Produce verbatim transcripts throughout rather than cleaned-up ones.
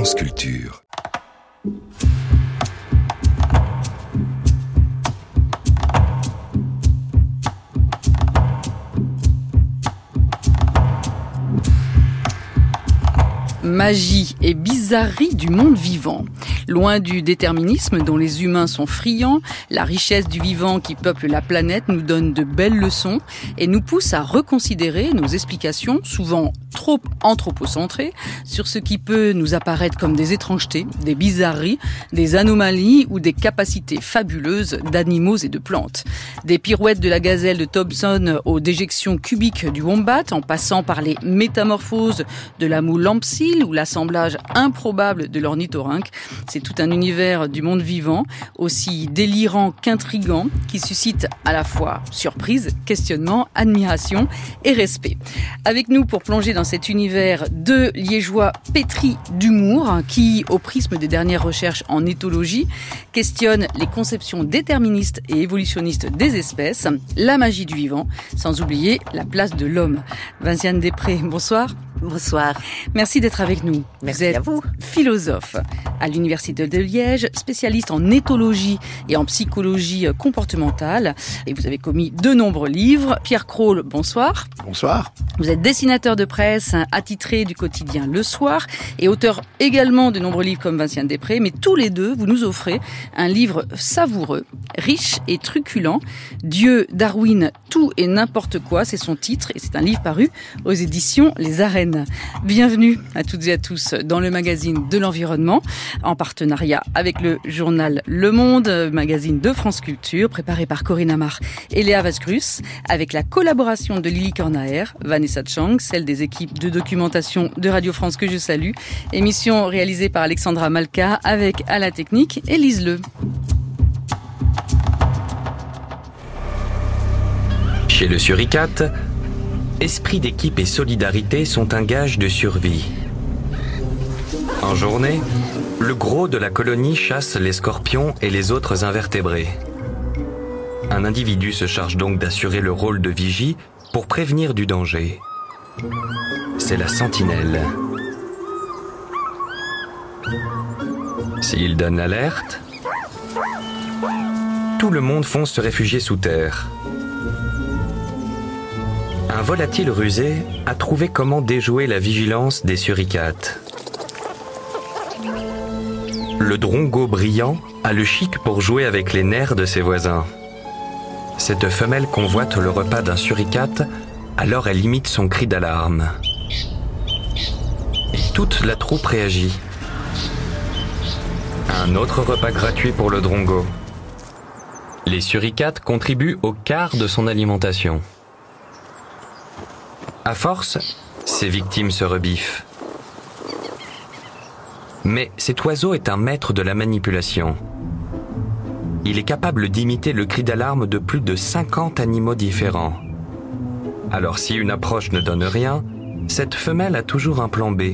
France Culture. Magie et bizarrerie du monde vivant. Loin du déterminisme dont les humains sont friands, la richesse du vivant qui peuple la planète nous donne de belles leçons et nous pousse à reconsidérer nos explications, souvent trop anthropocentrées, sur ce qui peut nous apparaître comme des étrangetés, des bizarreries, des anomalies ou des capacités fabuleuses d'animaux et de plantes. Des pirouettes de la gazelle de Thompson aux déjections cubiques du wombat, en passant par les métamorphoses de la moule lampsile ou l'assemblage improbable de l'ornithorynque. C'est tout un univers du monde vivant, aussi délirant qu'intrigant, qui suscite à la fois surprise, questionnement, admiration et respect. Avec nous pour plonger dans cet univers, deux Liégeois pétris d'humour qui, au prisme des dernières recherches en éthologie, questionnent les conceptions déterministes et évolutionnistes des espèces, la magie du vivant, sans oublier la place de l'homme. Vinciane Després, bonsoir. Bonsoir. Merci d'être avec nous. Merci vous êtes à vous. Philosophe à l'Université de Liège, spécialiste en éthologie et en psychologie comportementale. Et vous avez commis de nombreux livres. Pierre Crawl, bonsoir. Bonsoir. Vous êtes dessinateur de presse, attitré du quotidien Le Soir et auteur également de nombreux livres comme Vinciane Després. Mais tous les deux, vous nous offrez un livre savoureux, riche et truculent. Dieu, Darwin, tout et n'importe quoi, c'est son titre. Et c'est un livre paru aux éditions Les Arènes. Bienvenue à toutes et à tous dans le magazine de l'environnement, en partenariat avec le journal Le Monde, magazine de France Culture, préparé par Corinne Amar et Léa Vasgrus, avec la collaboration de Lily Cornaer, Vanessa Chang, celle des équipes de documentation de Radio France que je salue, émission réalisée par Alexandra Malka, avec à la technique Élise Le. Chez le suricate, esprit d'équipe et solidarité sont un gage de survie. En journée, le gros de la colonie chasse les scorpions et les autres invertébrés. Un individu se charge donc d'assurer le rôle de vigie pour prévenir du danger. C'est la sentinelle. S'il donne l'alerte, tout le monde fonce se réfugier sous terre. Un volatile rusé a trouvé comment déjouer la vigilance des suricates. Le drongo brillant a le chic pour jouer avec les nerfs de ses voisins. Cette femelle convoite le repas d'un suricate, alors elle imite son cri d'alarme. Et toute la troupe réagit. Un autre repas gratuit pour le drongo. Les suricates contribuent au quart de son alimentation. À force, ses victimes se rebiffent. Mais cet oiseau est un maître de la manipulation. Il est capable d'imiter le cri d'alarme de plus de cinquante animaux différents. Alors si une approche ne donne rien, cette femelle a toujours un plan B.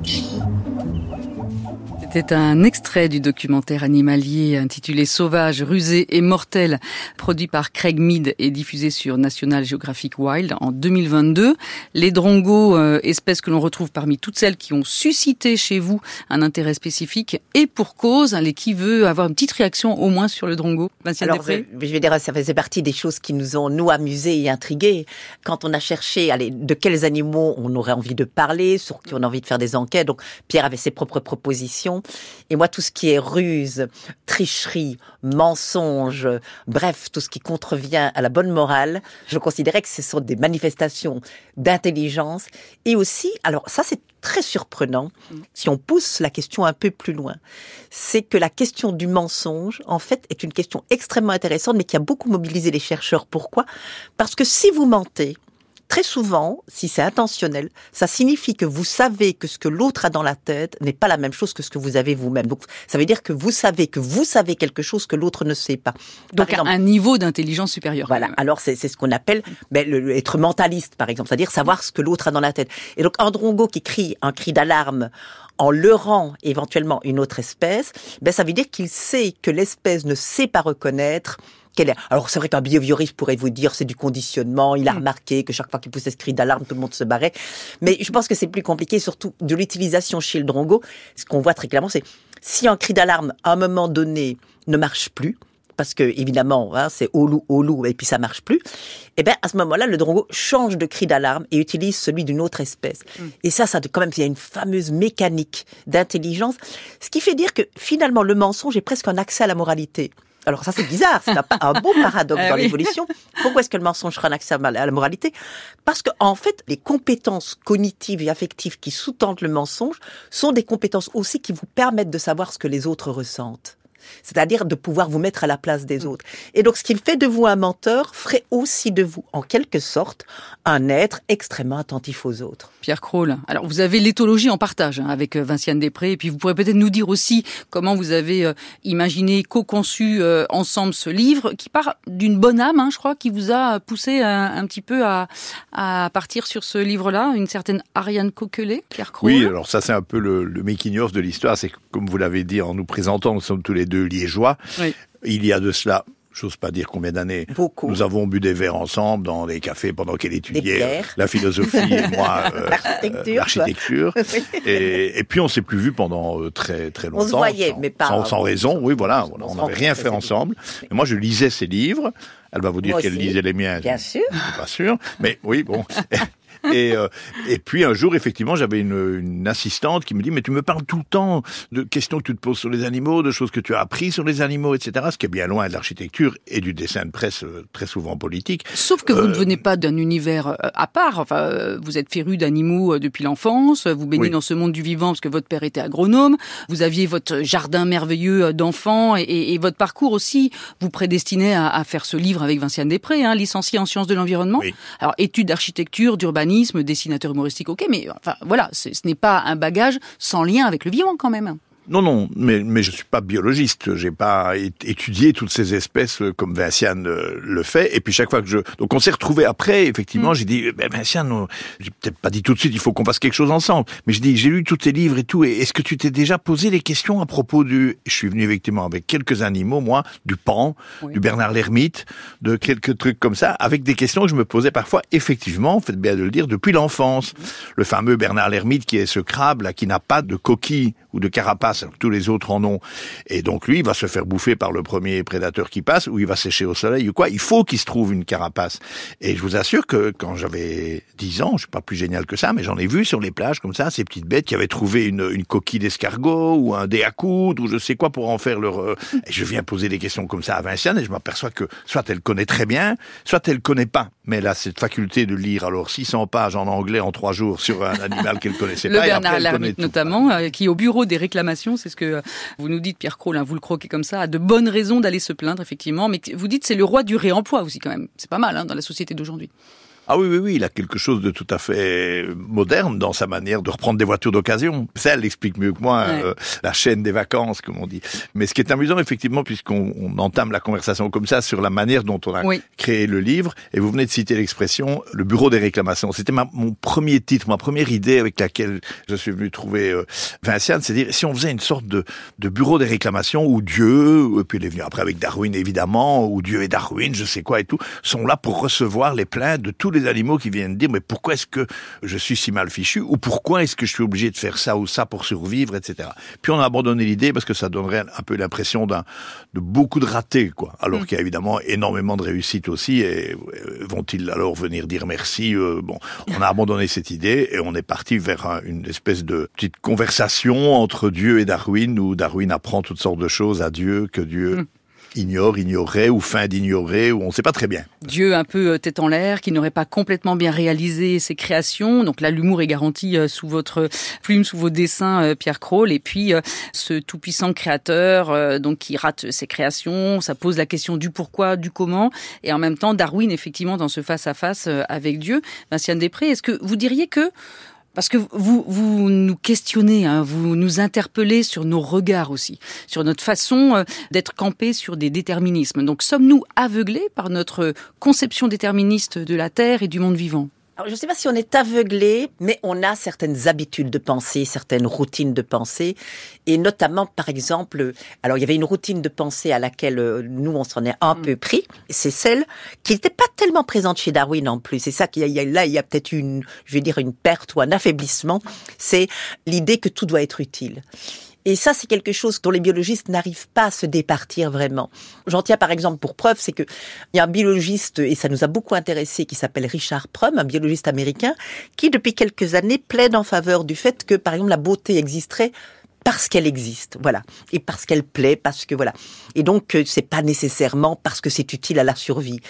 C'était un extrait du documentaire animalier intitulé Sauvage, rusé et mortel, produit par Craig Mead et diffusé sur National Geographic Wild en deux mille vingt-deux. Les drongos, euh, espèces que l'on retrouve parmi toutes celles qui ont suscité chez vous un intérêt spécifique, et pour cause, les qui veut avoir une petite réaction au moins sur le drongo. Vinciane Alors, Després. je vais dire, ça faisait partie des choses qui nous ont, nous, amusés et intrigués. Quand on a cherché, allez, de quels animaux on aurait envie de parler, sur qui on a envie de faire des enquêtes. Donc, Pierre avait ses propres propositions. Et moi, tout ce qui est ruse, tricherie, mensonge, bref, tout ce qui contrevient à la bonne morale, je considérais que ce sont des manifestations d'intelligence. Et aussi, alors ça c'est très surprenant, si on pousse la question un peu plus loin, c'est que la question du mensonge, en fait, est une question extrêmement intéressante, mais qui a beaucoup mobilisé les chercheurs. Pourquoi ? Parce que si vous mentez, très souvent, si c'est intentionnel, ça signifie que vous savez que ce que l'autre a dans la tête n'est pas la même chose que ce que vous avez vous-même. Donc, ça veut dire que vous savez que vous savez quelque chose que l'autre ne sait pas. Donc, par exemple, un niveau d'intelligence supérieur. Voilà. Alors, c'est, c'est ce qu'on appelle ben, le, le, être mentaliste, par exemple. C'est-à-dire savoir ce que l'autre a dans la tête. Et donc, un drongo qui crie un cri d'alarme en leurrant éventuellement une autre espèce, ben, ça veut dire qu'il sait que l'espèce ne sait pas reconnaître qu'elle est. Alors c'est vrai qu'un behavioriste pourrait vous dire c'est du conditionnement, il a remarqué que chaque fois qu'il poussait ce cri d'alarme, tout le monde se barrait. Mais je pense que c'est plus compliqué, surtout de l'utilisation chez le drongo. Ce qu'on voit très clairement, c'est si un cri d'alarme à un moment donné ne marche plus, parce que évidemment, hein, c'est au loup, au loup, et puis ça marche plus. Et ben à ce moment-là, le drongo change de cri d'alarme et utilise celui d'une autre espèce. Mm. Et ça, ça quand même, il y a une fameuse mécanique d'intelligence, ce qui fait dire que finalement, le mensonge est presque un accès à la moralité. Alors ça, c'est bizarre, c'est un, un beau paradoxe dans oui. l'évolution. Pourquoi est-ce que le mensonge sera un accès à la moralité ? Parce que en fait, les compétences cognitives et affectives qui sous-tendent le mensonge sont des compétences aussi qui vous permettent de savoir ce que les autres ressentent. C'est-à-dire de pouvoir vous mettre à la place des autres. Et donc, ce qui fait de vous un menteur ferait aussi de vous, en quelque sorte, un être extrêmement attentif aux autres. Pierre Crawl, alors vous avez l'éthologie en partage hein, avec Vinciane Després, et puis vous pourrez peut-être nous dire aussi comment vous avez euh, imaginé, co-conçu euh, ensemble ce livre, qui part d'une bonne âme, hein, je crois, qui vous a poussé un, un petit peu à, à partir sur ce livre-là, une certaine Ariane Coquelet, Pierre Crawl. Oui, alors ça c'est un peu le, le making-of de l'histoire, c'est que, comme vous l'avez dit en nous présentant, nous sommes tous les deux liégeois. Oui. Il y a de cela, j'ose pas dire combien d'années, Beaucoup. Nous avons bu des verres ensemble dans des cafés pendant qu'elle étudiait la philosophie et moi euh, l'architecture. Euh, l'architecture. Oui. et, et puis on s'est plus vus pendant euh, très très longtemps. On se voyait, sans, mais pas sans, sans raison. Oui, voilà, on n'avait rien fait ensemble. Et moi, je lisais ses livres. Elle va vous dire moi qu'elle aussi. lisait les miens. Bien sûr. Je suis pas sûr, mais oui, bon. Et, euh, et puis un jour, effectivement, j'avais une, une assistante qui me dit « Mais tu me parles tout le temps de questions que tu te poses sur les animaux, de choses que tu as appris sur les animaux, et cetera » Ce qui est bien loin de l'architecture et du dessin de presse, euh, très souvent politique. Sauf que euh, vous ne venez pas d'un univers euh, à part. Enfin, euh, vous êtes féru d'animaux euh, depuis l'enfance, vous baignez oui. dans ce monde du vivant parce que votre père était agronome, vous aviez votre jardin merveilleux euh, d'enfants et, et, et votre parcours aussi vous prédestinait à, à faire ce livre avec Vinciane Després, hein, licenciée en sciences de l'environnement. Oui. Alors, études d'architecture, d'urbanisme, dessinateur humoristique, ok, mais enfin voilà, ce n'est pas un bagage sans lien avec le vivant quand même. Non, non, mais, mais je suis pas biologiste. J'ai pas étudié toutes ces espèces comme Vinciane le fait. Et puis chaque fois que je... Donc on s'est retrouvés après, effectivement, mmh. j'ai dit, ben Vinciane, j'ai peut-être pas dit tout de suite, il faut qu'on fasse quelque chose ensemble. Mais je dis, j'ai lu tous tes livres et tout. Et est-ce que tu t'es déjà posé des questions à propos du... Je suis venu effectivement avec quelques animaux, moi, du Pan, oui. du Bernard l'Ermite, de quelques trucs comme ça, avec des questions que je me posais parfois, effectivement, faites bien de le dire, depuis l'enfance. Mmh. Le fameux Bernard l'Ermite qui est ce crabe là, qui n'a pas de coquille ou de carapace, alors que tous les autres en ont. Et donc lui, il va se faire bouffer par le premier prédateur qui passe, ou il va sécher au soleil, ou quoi. Il faut qu'il se trouve une carapace. Et je vous assure que quand j'avais dix ans, je suis pas plus génial que ça, mais j'en ai vu sur les plages comme ça, ces petites bêtes qui avaient trouvé une, une coquille d'escargot, ou un dé à coudre, ou je sais quoi pour en faire leur... Et je viens poser des questions comme ça à Vinciane, et je m'aperçois que soit elle connaît très bien, soit elle connaît pas. Mais elle a cette faculté de lire alors six cents pages en anglais en trois jours sur un animal qu'elle connaissait le pas. Le Bernard l'Ermite notamment, euh, qui au bureau des réclamations, c'est ce que vous nous dites, Pierre Crawl, hein, vous le croquez comme ça, a de bonnes raisons d'aller se plaindre, effectivement. Mais vous dites c'est le roi du réemploi aussi quand même. C'est pas mal hein, dans la société d'aujourd'hui. Ah oui, oui, oui, il a quelque chose de tout à fait moderne dans sa manière de reprendre des voitures d'occasion. Ça, elle l'explique mieux que moi, ouais. euh, la chaîne des vacances, comme on dit. Mais ce qui est amusant, effectivement, puisqu'on on entame la conversation comme ça sur la manière dont on a oui. créé le livre, et vous venez de citer l'expression « le bureau des réclamations ». C'était ma, mon premier titre, ma première idée avec laquelle je suis venu trouver euh, Vinciane, c'est-à-dire si on faisait une sorte de, de bureau des réclamations où Dieu, et puis il est venu après avec Darwin évidemment, où Dieu et Darwin, je sais quoi et tout, sont là pour recevoir les plaintes de tous les animaux qui viennent dire mais pourquoi est-ce que je suis si mal fichu ou pourquoi est-ce que je suis obligé de faire ça ou ça pour survivre, et cetera. Puis on a abandonné l'idée parce que ça donnerait un peu l'impression d'un de beaucoup de ratés, quoi. Alors mmh. qu'il y a évidemment énormément de réussites aussi. Et vont-ils alors venir dire merci? euh, Bon, on a abandonné cette idée et on est parti vers un, une espèce de petite conversation entre Dieu et Darwin où Darwin apprend toutes sortes de choses à Dieu que Dieu mmh. ignore, ignorait ou feint d'ignorer, ou on ne sait pas très bien. Dieu un peu tête en l'air, qui n'aurait pas complètement bien réalisé ses créations. Donc là, l'humour est garanti sous votre plume, sous vos dessins, Pierre Crawl. Et puis, ce tout-puissant créateur, donc qui rate ses créations, ça pose la question du pourquoi, du comment. Et en même temps, Darwin, effectivement, dans ce face-à-face avec Dieu. Vinciane Després, est-ce que vous diriez que parce que vous, vous nous questionnez, hein, vous nous interpellez sur nos regards aussi, sur notre façon d'être campés sur des déterminismes. Donc, sommes-nous aveuglés par notre conception déterministe de la Terre et du monde vivant ? Alors, je ne sais pas si on est aveuglé, mais on a certaines habitudes de pensée, certaines routines de pensée, et notamment, par exemple, alors il y avait une routine de pensée à laquelle euh, nous, on s'en est un mmh. peu pris, c'est celle qui n'était pas tellement présente chez Darwin en plus. C'est ça qu'il y a, là, il y a peut-être une, je vais dire, une perte ou un affaiblissement, c'est l'idée que tout doit être utile. Et ça, c'est quelque chose dont les biologistes n'arrivent pas à se départir vraiment. J'en tiens par exemple pour preuve, c'est que il y a un biologiste, et ça nous a beaucoup intéressé, qui s'appelle Richard Prum, un biologiste américain, qui depuis quelques années plaide en faveur du fait que, par exemple, la beauté existerait parce qu'elle existe, voilà, et parce qu'elle plaît, parce que voilà. Et donc, c'est pas nécessairement parce que c'est utile à la survie.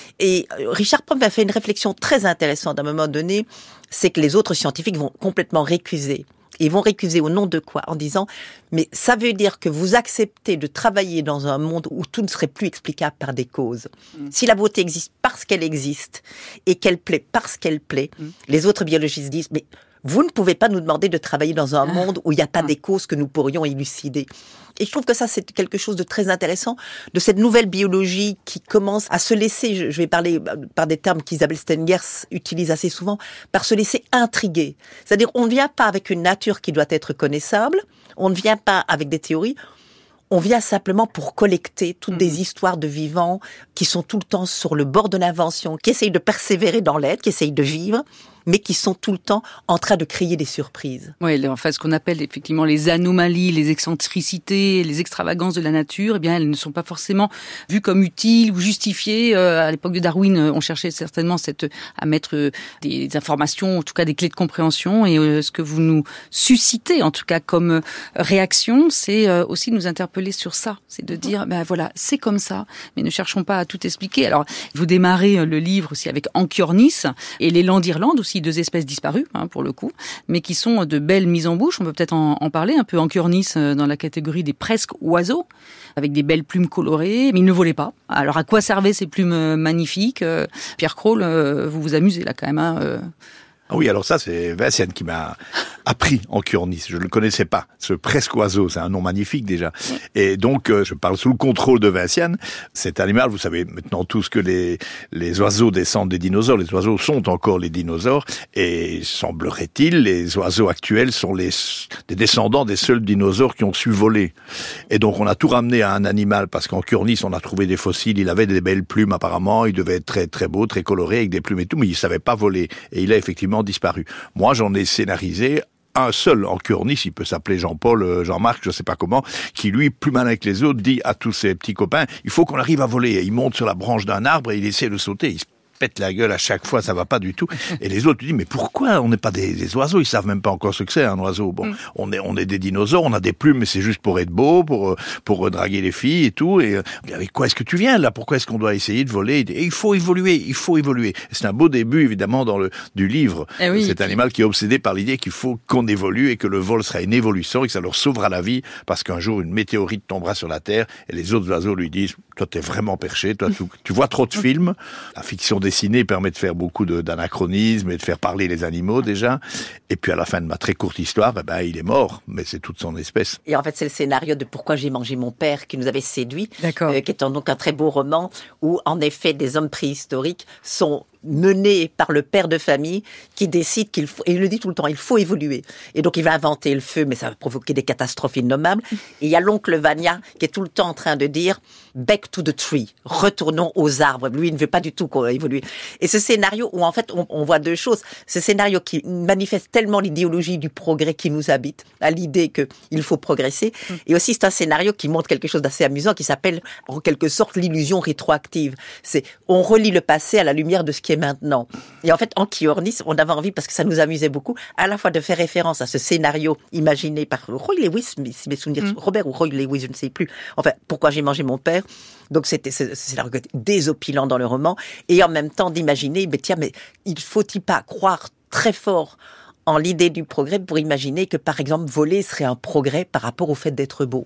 Et Richard Prum a fait une réflexion très intéressante à un moment donné, c'est que les autres scientifiques vont complètement récuser. Ils vont récuser au nom de quoi? En disant, mais ça veut dire que vous acceptez de travailler dans un monde où tout ne serait plus explicable par des causes. Mmh. Si la beauté existe parce qu'elle existe et qu'elle plaît parce qu'elle plaît, mmh. les autres biologistes disent, mais vous ne pouvez pas nous demander de travailler dans un monde où il n'y a pas des causes que nous pourrions élucider. Et je trouve que ça, c'est quelque chose de très intéressant, de cette nouvelle biologie qui commence à se laisser, je vais parler par des termes qu'Isabelle Stengers utilise assez souvent, par se laisser intriguer. C'est-à-dire, on ne vient pas avec une nature qui doit être connaissable, on ne vient pas avec des théories, on vient simplement pour collecter toutes mmh. des histoires de vivants qui sont tout le temps sur le bord de l'invention, qui essayent de persévérer dans l'être, qui essayent de vivre, mais qui sont tout le temps en train de créer des surprises. Oui, enfin, ce qu'on appelle effectivement les anomalies, les excentricités, les extravagances de la nature, eh bien, elles ne sont pas forcément vues comme utiles ou justifiées. Euh, à l'époque de Darwin, on cherchait certainement cette, à mettre euh, des informations, en tout cas des clés de compréhension. Et euh, ce que vous nous suscitez, en tout cas comme euh, réaction, c'est euh, aussi nous interpeller sur ça. C'est de dire, ben voilà, c'est comme ça, mais ne cherchons pas à tout expliquer. Alors, vous démarrez le livre aussi avec Anchiornis et l'élan d'Irlande aussi, deux espèces disparues, hein, pour le coup, mais qui sont de belles mises en bouche. On peut peut-être en, en parler un peu. Anchiornis dans la catégorie des presque oiseaux, avec des belles plumes colorées, mais ils ne volaient pas. Alors à quoi servaient ces plumes magnifiques? Pierre Crawl, vous vous amusez là quand même, hein, euh... Ah oui, alors ça, c'est Vinciane qui m'a appris Anchiornis. Je ne le connaissais pas. Ce presque oiseau, c'est un nom magnifique déjà. Et donc, euh, je parle sous le contrôle de Vinciane. Cet animal, vous savez maintenant tous que les, les oiseaux descendent des dinosaures. Les oiseaux sont encore les dinosaures. Et semblerait-il, les oiseaux actuels sont les, des descendants des seuls dinosaures qui ont su voler. Et donc, on a tout ramené à un animal parce qu'Anchiornis, on a trouvé des fossiles. Il avait des belles plumes apparemment. Il devait être très, très beau, très coloré avec des plumes et tout, mais il savait pas voler. Et il a effectivement disparu. Moi, j'en ai scénarisé un seul Anchiornis, il peut s'appeler Jean-Paul, Jean-Marc, je sais pas comment, qui lui, plus malin que les autres, dit à tous ses petits copains, il faut qu'on arrive à voler. Et il monte sur la branche d'un arbre et il essaie de sauter. Il se pète la gueule à chaque fois, ça va pas du tout. Et les autres lui disent, mais pourquoi on n'est pas des, des oiseaux? Ils savent même pas encore ce que c'est, un oiseau. Bon, mm. on est, on est des dinosaures, on a des plumes, mais c'est juste pour être beau, pour, pour draguer les filles et tout. Et avec quoi est-ce que tu viens là? Pourquoi est-ce qu'on doit essayer de voler? Et il faut évoluer, il faut évoluer. Et c'est un beau début, évidemment, dans le, du livre. Eh oui, cet animal qui est obsédé par l'idée qu'il faut qu'on évolue et que le vol sera une évolution et que ça leur sauvera la vie parce qu'un jour une météorite tombera sur la Terre et les autres oiseaux lui disent, toi t'es vraiment perché, toi tu, tu vois trop de films. La fiction dessinée permet de faire beaucoup de, d'anachronismes et de faire parler les animaux déjà. Et puis à la fin de ma très courte histoire, eh ben, il est mort, mais c'est toute son espèce. Et en fait, c'est le scénario de Pourquoi j'ai mangé mon père qui nous avait séduit, euh, qui est donc un très beau roman où en effet des hommes préhistoriques sont menés par le père de famille qui décide qu'il faut, et il le dit tout le temps, il faut évoluer. Et donc il va inventer le feu, mais ça va provoquer des catastrophes innommables. Et il y a l'oncle Vania qui est tout le temps en train de dire back to the tree, retournons aux arbres. Lui, il ne veut pas du tout qu'on évolue. Et ce scénario où en fait on, on voit deux choses, ce scénario qui manifeste tellement l'idéologie du progrès qui nous habite, à l'idée qu'il faut progresser, et aussi c'est un scénario qui montre quelque chose d'assez amusant qui s'appelle en quelque sorte l'illusion rétroactive. C'est on relit le passé à la lumière de ce qui est maintenant. Et en fait, Anchiornis, on avait envie, parce que ça nous amusait beaucoup, à la fois de faire référence à ce scénario imaginé par Roy Lewis, mes souvenirs, mmh. Robert ou Roy Lewis, je ne sais plus. Enfin, Pourquoi j'ai mangé mon père. Donc c'était c'est, c'est désopilant dans le roman, et en même temps d'imaginer, mais tiens, mais il faut-il pas croire très fort en l'idée du progrès pour imaginer que, par exemple, voler serait un progrès par rapport au fait d'être beau.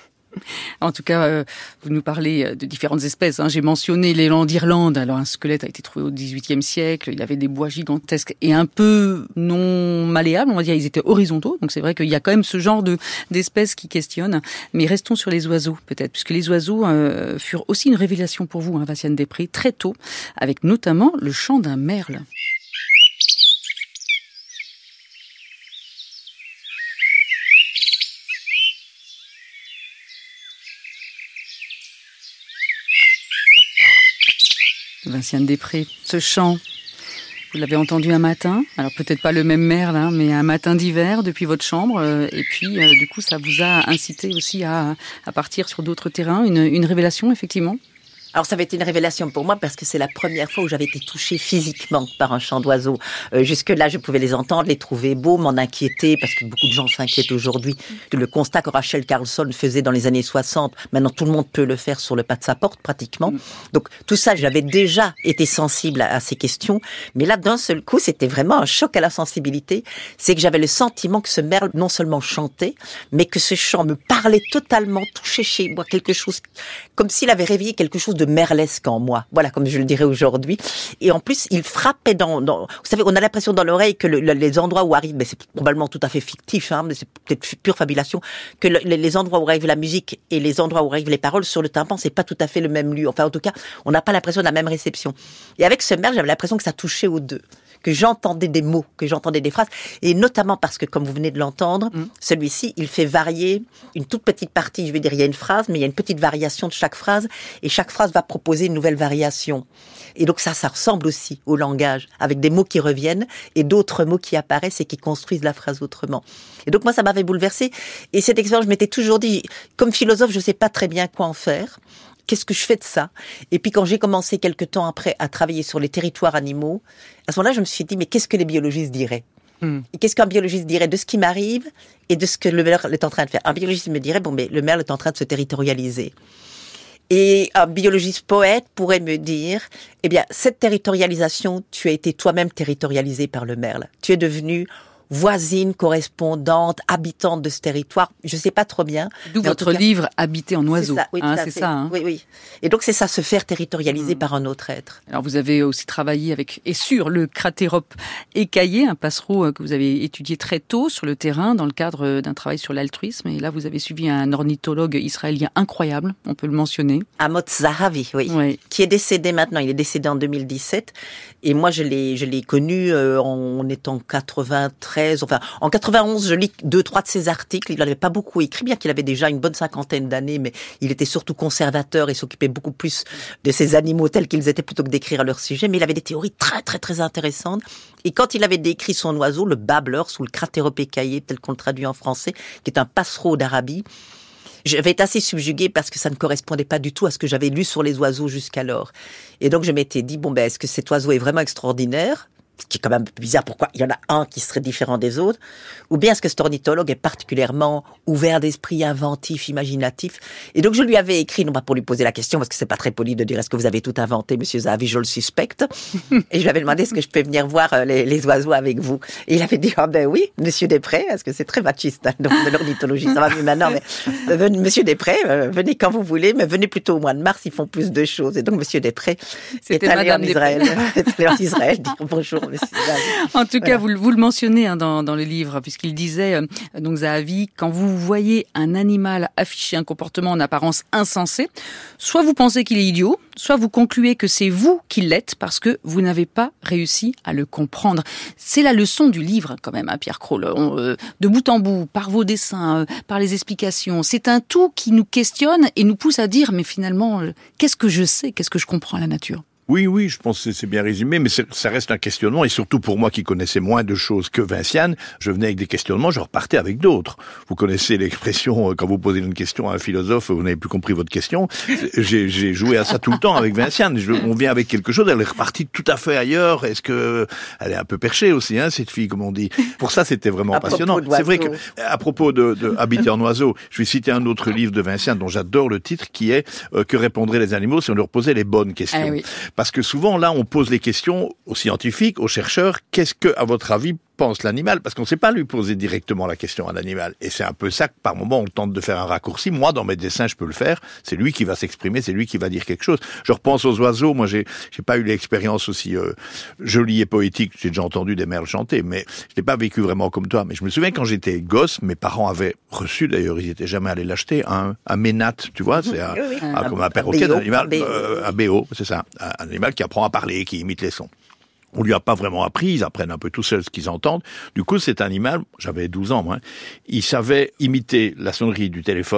En tout cas, euh, vous nous parlez de différentes espèces. Hein. J'ai mentionné l'élan d'Irlande. Alors, un squelette a été trouvé au dix-huitième siècle. Il avait des bois gigantesques et un peu non malléables. On va dire, ils étaient horizontaux. Donc, c'est vrai qu'il y a quand même ce genre de d'espèces qui questionnent. Mais restons sur les oiseaux, peut-être, puisque les oiseaux euh, furent aussi une révélation pour vous, hein, Vinciane Després, très tôt, avec notamment le chant d'un merle. Vinciane Després, ce chant, vous l'avez entendu un matin, alors peut-être pas le même merle, hein, mais un matin d'hiver depuis votre chambre, euh, et puis euh, du coup ça vous a incité aussi à, à partir sur d'autres terrains, une, une révélation effectivement? Alors ça avait été une révélation pour moi parce que c'est la première fois où j'avais été touchée physiquement par un chant d'oiseau. Euh, jusque-là, je pouvais les entendre, les trouver beaux, m'en inquiéter, parce que beaucoup de gens s'inquiètent aujourd'hui. Que le constat que Rachel Carlson faisait dans les années soixante, maintenant tout le monde peut le faire sur le pas de sa porte pratiquement. Donc tout ça, j'avais déjà été sensible à, à ces questions. Mais là, d'un seul coup, c'était vraiment un choc à la sensibilité. C'est que j'avais le sentiment que ce merle non seulement chantait, mais que ce chant me parlait totalement, touchait chez moi quelque chose, comme s'il avait réveillé quelque chose de merlesque en moi, voilà, comme je le dirais aujourd'hui. Et en plus, il frappait dans, dans vous savez, on a l'impression dans l'oreille que le, le, les endroits où arrive, mais c'est probablement tout à fait fictif, hein, mais c'est peut-être pure fabulation, que le, les endroits où arrive la musique et les endroits où arrivent les paroles sur le tympan, c'est pas tout à fait le même lieu. Enfin, en tout cas, on n'a pas l'impression de la même réception. Et avec ce merle, j'avais l'impression que ça touchait aux deux, que j'entendais des mots, que j'entendais des phrases, et notamment parce que, comme vous venez de l'entendre, mmh. celui-ci, il fait varier une toute petite partie, je veux dire, il y a une phrase, mais il y a une petite variation de chaque phrase, et chaque phrase va proposer une nouvelle variation. Et donc ça, ça ressemble aussi au langage, avec des mots qui reviennent, et d'autres mots qui apparaissent et qui construisent la phrase autrement. Et donc moi, ça m'avait bouleversée, et cette expérience, je m'étais toujours dit, comme philosophe, je sais pas très bien quoi en faire. Qu'est-ce que je fais de ça? Et puis quand j'ai commencé quelque temps après à travailler sur les territoires animaux, à ce moment-là, je me suis dit, mais qu'est-ce que les biologistes diraient? Mmh. Et qu'est-ce qu'un biologiste dirait de ce qui m'arrive et de ce que le merle est en train de faire? Un biologiste me dirait, bon, mais le merle est en train de se territorialiser. Et un biologiste poète pourrait me dire, eh bien, cette territorialisation, tu as été toi-même territorialisé par le merle. Tu es devenu voisine, correspondante, habitante de ce territoire, je sais pas trop bien. D'où votre cas, livre Habiter en oiseau. C'est ça, oui, hein, c'est ça. Hein. Oui, oui. Et donc c'est ça, se faire territorialiser mmh. par un autre être. Alors vous avez aussi travaillé avec et sur le Cratérope écaillé, un passereau que vous avez étudié très tôt sur le terrain dans le cadre d'un travail sur l'altruisme. Et là vous avez suivi un ornithologue israélien incroyable, on peut le mentionner. Amot Zahavi, oui, oui, qui est décédé maintenant. Il est décédé en deux mille dix-sept. Et moi je l'ai, je l'ai connu euh, en étant quatre-vingt-treize. Enfin, en quatre-vingt-onze, je lis deux, trois de ses articles. Il n'avait pas beaucoup écrit, bien qu'il avait déjà une bonne cinquantaine d'années, mais il était surtout conservateur et s'occupait beaucoup plus de ces animaux tels qu'ils étaient plutôt que d'écrire leur sujet. Mais il avait des théories très, très, très intéressantes. Et quand il avait décrit son oiseau, le babbleur, ou le Cratérope écaillé, tel qu'on le traduit en français, qui est un passereau d'Arabie, j'avais été assez subjuguée parce que ça ne correspondait pas du tout à ce que j'avais lu sur les oiseaux jusqu'alors. Et donc je m'étais dit, bon ben, est-ce que cet oiseau est vraiment extraordinaire ? Ce qui est quand même un peu bizarre, pourquoi il y en a un qui serait différent des autres, ou bien est-ce que cet ornithologue est particulièrement ouvert d'esprit, inventif, imaginatif. Et donc je lui avais écrit, non pas pour lui poser la question, parce que c'est pas très poli de dire est-ce que vous avez tout inventé, monsieur Zahavi, je le suspecte, et je lui avais demandé est-ce que je peux venir voir les, les oiseaux avec vous. Et il avait dit, ah oh ben oui, monsieur Després, parce que c'est très machiste, hein, de l'ornithologie, ça va mieux maintenant, mais euh, monsieur Després, euh, venez quand vous voulez, mais venez plutôt au mois de mars, ils font plus de choses. Et donc monsieur Després est allé en Israël, est allé en Israël dire bonjour. En tout cas, voilà. vous, vous le mentionnez hein, dans, dans le livre, puisqu'il disait, euh, donc Zahavi, quand vous voyez un animal afficher un comportement en apparence insensé, soit vous pensez qu'il est idiot, soit vous concluez que c'est vous qui l'êtes parce que vous n'avez pas réussi à le comprendre. C'est la leçon du livre quand même, hein, Pierre Croll. On, euh, de bout en bout, par vos dessins, euh, par les explications, c'est un tout qui nous questionne et nous pousse à dire, mais finalement, euh, qu'est-ce que je sais, qu'est-ce que je comprends à la nature ? Oui, oui, je pense que c'est bien résumé, mais ça reste un questionnement, et surtout pour moi qui connaissais moins de choses que Vinciane, je venais avec des questionnements, je repartais avec d'autres. Vous connaissez l'expression, quand vous posez une question à un philosophe, vous n'avez plus compris votre question. J'ai, j'ai joué à ça tout le temps avec Vinciane. Je, on vient avec quelque chose, elle est repartie tout à fait ailleurs. Est-ce que elle est un peu perchée aussi, hein, cette fille, comme on dit. Pour ça, c'était vraiment à passionnant. C'est vrai que, à propos de, de Habiter en oiseau, je vais citer un autre livre de Vinciane dont j'adore le titre, qui est euh, Que répondraient les animaux si on leur posait les bonnes questions. Ah oui. Parce que souvent, là, on pose les questions aux scientifiques, aux chercheurs. Qu'est-ce que, à votre avis, pense l'animal? Parce qu'on ne sait pas lui poser directement la question à l'animal. Et c'est un peu ça que, par moment, on tente de faire un raccourci. Moi, dans mes dessins, je peux le faire. C'est lui qui va s'exprimer, c'est lui qui va dire quelque chose. Je repense aux oiseaux. Moi, j'ai, j'ai pas eu l'expérience aussi euh, jolie et poétique. J'ai déjà entendu des merles chanter, mais je l'ai pas vécu vraiment comme toi. Mais je me souviens quand j'étais gosse, mes parents avaient reçu, d'ailleurs, ils étaient jamais allés l'acheter, un, un ménate, tu vois, c'est un, oui, oui. un, un, comme un perroquet, un animal, euh, un B O, c'est ça, un, un animal qui apprend à parler, qui imite les sons. On lui a pas vraiment appris, ils apprennent un peu tout seuls ce qu'ils entendent. Du coup, cet animal, j'avais douze ans, moi, il savait imiter la sonnerie du téléphone,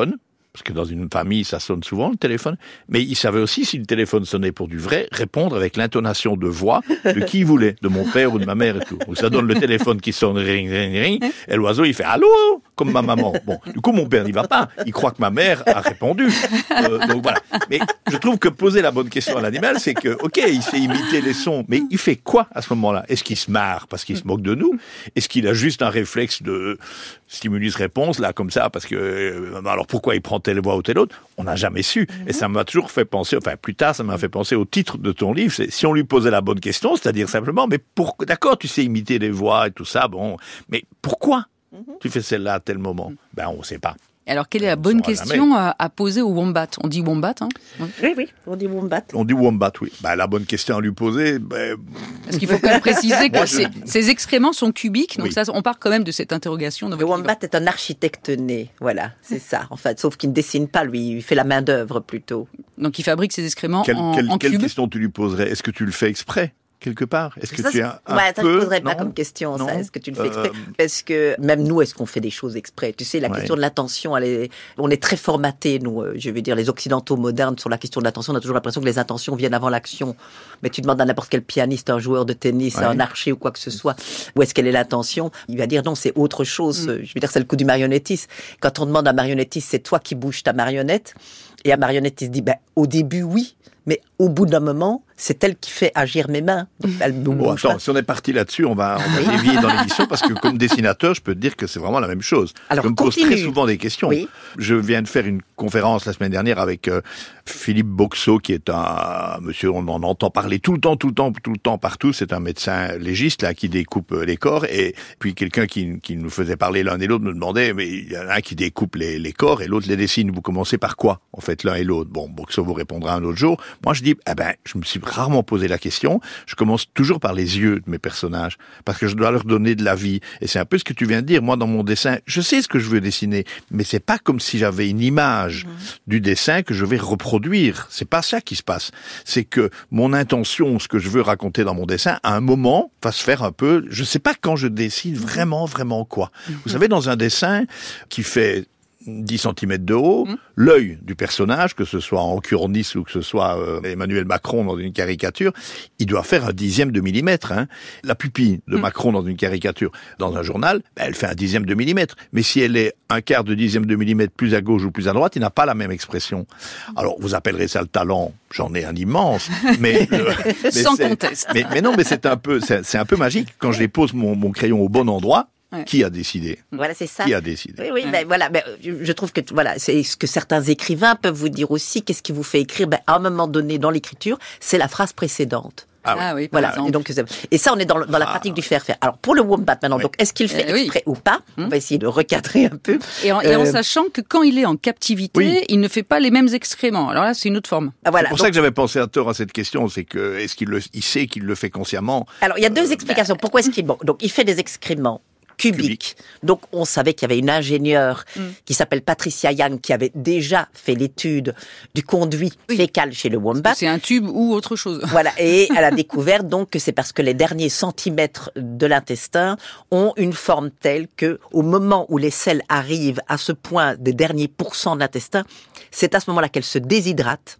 parce que dans une famille, ça sonne souvent le téléphone, mais il savait aussi, si le téléphone sonnait pour du vrai, répondre avec l'intonation de voix de qui il voulait, de mon père ou de ma mère et tout. Donc ça donne le téléphone qui sonne, ring, ring, ring, et l'oiseau, il fait « Allô ?» comme ma maman. Bon, du coup, mon père n'y va pas. Il croit que ma mère a répondu. Euh, donc voilà. Mais je trouve que poser la bonne question à l'animal, c'est que, ok, il sait imiter les sons, mais il fait quoi à ce moment-là? Est-ce qu'il se marre parce qu'il se moque de nous? Est-ce qu'il a juste un réflexe de stimulus-réponse, là, comme ça, parce que, euh, alors pourquoi il prend telle voix ou telle autre? On n'a jamais su. Et ça m'a toujours fait penser, enfin, plus tard, ça m'a fait penser au titre de ton livre. C'est, si on lui posait la bonne question, c'est-à-dire simplement, mais pour, d'accord, tu sais imiter les voix et tout ça, bon, mais pourquoi tu fais celle-là à tel moment? Ben, on ne sait pas. Alors, quelle est la bonne question à, à poser au wombat? On dit wombat, hein? Oui, oui, on dit wombat. On dit wombat, oui. Ben, la bonne question à lui poser, ben... Parce qu'il faut quand même préciser que Moi, je... ces, ces excréments sont cubiques, donc oui. ça, on part quand même de cette interrogation. Le wombat est un architecte né, voilà, c'est ça, en fait, sauf qu'il ne dessine pas, lui, il fait la main d'œuvre plutôt. Donc, il fabrique ses excréments quelle, en, quelle, en quelle cubes. question tu lui poserais? Est-ce que tu le fais exprès? Quelque part, est-ce que ça, tu as un ouais, ça peu... je poserais non pas comme question, non ça. Est-ce que tu le fais exprès? euh... Parce que même nous, est-ce qu'on fait des choses exprès? Tu sais, la ouais. question de l'attention, elle est... on est très formatés, nous. Euh, je veux dire, les occidentaux modernes sur la question de l'attention, on a toujours l'impression que les intentions viennent avant l'action. Mais tu demandes à n'importe quel pianiste, un joueur de tennis, ouais. un archer ou quoi que ce soit, où est-ce qu'elle est l'intention? Il va dire non, c'est autre chose. Mm. Je veux dire, c'est le coup du marionnettiste. Quand on demande à un marionnettiste, c'est toi qui bouges ta marionnette. Et un marionnettiste dit, ben, au début, oui. Mais au bout d'un moment, c'est elle qui fait agir mes mains. Donc, elle me bon, attends, pas. Si on est parti là-dessus, on va, on va dévier dans l'émission, parce que comme dessinateur, je peux te dire que c'est vraiment la même chose. Alors, je me continue. pose très souvent des questions. Oui. Je viens de faire une conférence la semaine dernière avec euh, Philippe Boxeau, qui est un monsieur, on en entend parler tout le temps, tout le temps, tout le temps, partout. C'est un médecin légiste, là, qui découpe les corps. Et puis quelqu'un qui, qui nous faisait parler l'un et l'autre me demandait, mais il y en a un qui découpe les, les corps et l'autre les dessine. Vous commencez par quoi, en fait, l'un et l'autre? Bon, Boxeau vous répondra un autre jour. Moi, je dis, eh ben, je me suis rarement posé la question. Je commence toujours par les yeux de mes personnages, parce que je dois leur donner de la vie. Et c'est un peu ce que tu viens de dire. Moi, dans mon dessin, je sais ce que je veux dessiner, mais c'est pas comme si j'avais une image mmh. du dessin que je vais reproduire. C'est pas ça qui se passe. C'est que mon intention, ce que je veux raconter dans mon dessin, à un moment, va se faire un peu... Je sais pas quand je dessine vraiment, vraiment quoi. Mmh. Vous savez, dans un dessin qui fait dix centimètres de haut, mmh. l'œil du personnage, que ce soit en Curnis ou que ce soit euh, Emmanuel Macron dans une caricature, il doit faire un dixième de millimètre. Hein. La pupille de mmh. Macron dans une caricature, dans un journal, ben, elle fait un dixième de millimètre. Mais si elle est un quart de dixième de millimètre plus à gauche ou plus à droite, il n'a pas la même expression. Alors, vous appellerez ça le talent, j'en ai un immense, mais... euh, mais sans conteste. Mais, mais non, mais c'est un peu, c'est, c'est un peu magique. Quand je dépose mon, mon crayon au bon endroit, ouais. Qui a décidé? Voilà, c'est ça. Qui a décidé? Oui, oui, ouais. ben voilà, ben, je trouve que voilà, c'est ce que certains écrivains peuvent vous dire aussi. Qu'est-ce qui vous fait écrire? Ben, à un moment donné, dans l'écriture, c'est la phrase précédente. Ah oui, ah oui voilà. Et donc, et ça, on est dans, dans la pratique ah, du faire-faire. Alors, pour le wombat maintenant, oui. donc, est-ce qu'il fait eh, exprès oui. ou pas? On va essayer de recadrer un peu. Et en, euh, et en sachant que quand il est en captivité, oui. il ne fait pas les mêmes excréments. Alors là, c'est une autre forme. Ah, voilà. C'est pour donc, ça que j'avais pensé à tort à cette question, c'est que, est-ce qu'il le, il sait qu'il le fait consciemment? Alors, il y a deux euh, explications. Bah, Pourquoi est-ce qu'il, bon, donc, il fait des excréments Cubique. Cubique. Donc, on savait qu'il y avait une ingénieure mm. qui s'appelle Patricia Young qui avait déjà fait l'étude du conduit oui. fécal chez le wombat. C'est un tube ou autre chose. Voilà. Et elle a découvert donc que c'est parce que les derniers centimètres de l'intestin ont une forme telle que, au moment où les selles arrivent à ce point des derniers pourcents de l'intestin, c'est à ce moment-là qu'elles se déshydratent.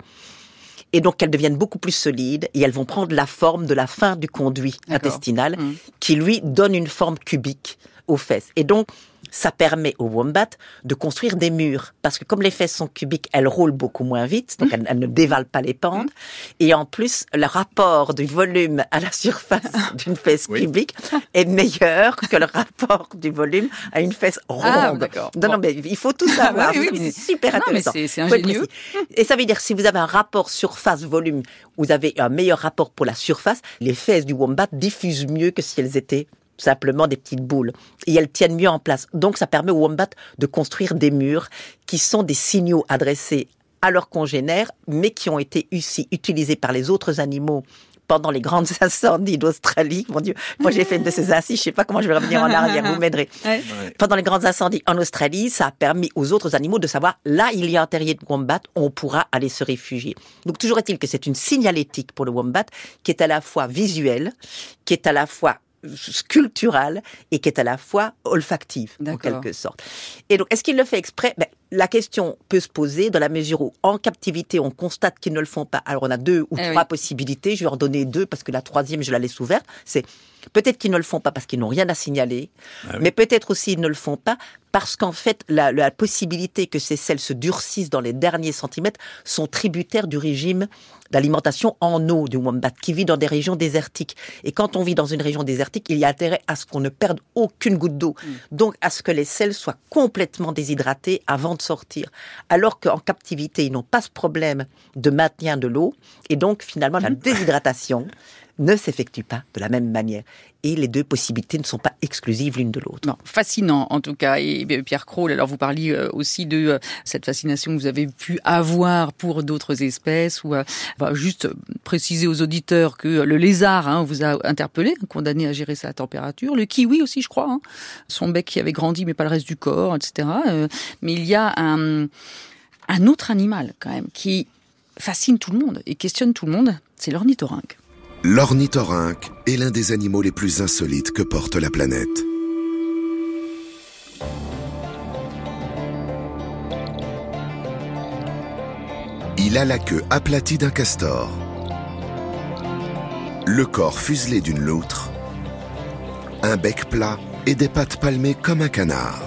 Et donc, elles deviennent beaucoup plus solides et elles vont prendre la forme de la fin du conduit D'accord. intestinal mmh. qui, lui, donne une forme cubique aux fesses. Et donc, ça permet aux wombats de construire des murs. Parce que comme les fesses sont cubiques, elles roulent beaucoup moins vite, donc elles, elles ne dévalent pas les pentes. Mmh. Et en plus, le rapport du volume à la surface d'une fesse oui. cubique est meilleur que le rapport du volume à une fesse ronde. Ah, d'accord. Non, bon. non, mais il faut tout savoir. oui, oui, c'est super non, intéressant. Mais c'est, c'est ingénieux. Et ça veut dire, si vous avez un rapport surface-volume, vous avez un meilleur rapport pour la surface, les fesses du wombat diffusent mieux que si elles étaient simplement des petites boules. Et elles tiennent mieux en place. Donc, ça permet aux wombats de construire des murs qui sont des signaux adressés à leurs congénères, mais qui ont été aussi utilisés par les autres animaux pendant les grandes incendies d'Australie. Mon Dieu, moi j'ai fait une de ces assises, je sais pas comment je vais revenir en arrière, vous m'aiderez. Ouais. Pendant les grands incendies en Australie, ça a permis aux autres animaux de savoir, là il y a un terrier de wombat, on pourra aller se réfugier. Donc toujours est-il que c'est une signalétique pour le wombat qui est à la fois visuelle, qui est à la fois sculpturale et qui est à la fois olfactive, D'accord. en quelque sorte. Et donc, est-ce qu'il le fait exprès? Ben, la question peut se poser dans la mesure où, en captivité, on constate qu'ils ne le font pas. Alors, on a deux ou eh trois oui. possibilités. Je vais en donner deux parce que la troisième, je la laisse ouverte. C'est peut-être qu'ils ne le font pas parce qu'ils n'ont rien à signaler, Ah oui. mais peut-être aussi ils ne le font pas parce qu'en fait, la, la possibilité que ces selles se durcissent dans les derniers centimètres sont tributaires du régime d'alimentation en eau du wombat qui vit dans des régions désertiques. Et quand on vit dans une région désertique, il y a intérêt à ce qu'on ne perde aucune goutte d'eau. Mm. Donc, à ce que les selles soient complètement déshydratées avant de sortir. Alors qu'en captivité, ils n'ont pas ce problème de maintien de l'eau. Et donc, finalement, la déshydratation ne s'effectue pas de la même manière. Et les deux possibilités ne sont pas exclusives l'une de l'autre. Non, fascinant en tout cas. Et Pierre Croll, alors vous parliez aussi de cette fascination que vous avez pu avoir pour d'autres espèces, ou enfin, juste préciser aux auditeurs que le lézard hein, vous a interpellé, condamné à gérer sa température. Le kiwi aussi, je crois. Hein. Son bec qui avait grandi, mais pas le reste du corps, et cetera. Mais il y a un, un autre animal quand même qui fascine tout le monde et questionne tout le monde, c'est l'ornithorynque. L'ornithorynque est l'un des animaux les plus insolites que porte la planète. Il a la queue aplatie d'un castor, le corps fuselé d'une loutre, un bec plat et des pattes palmées comme un canard.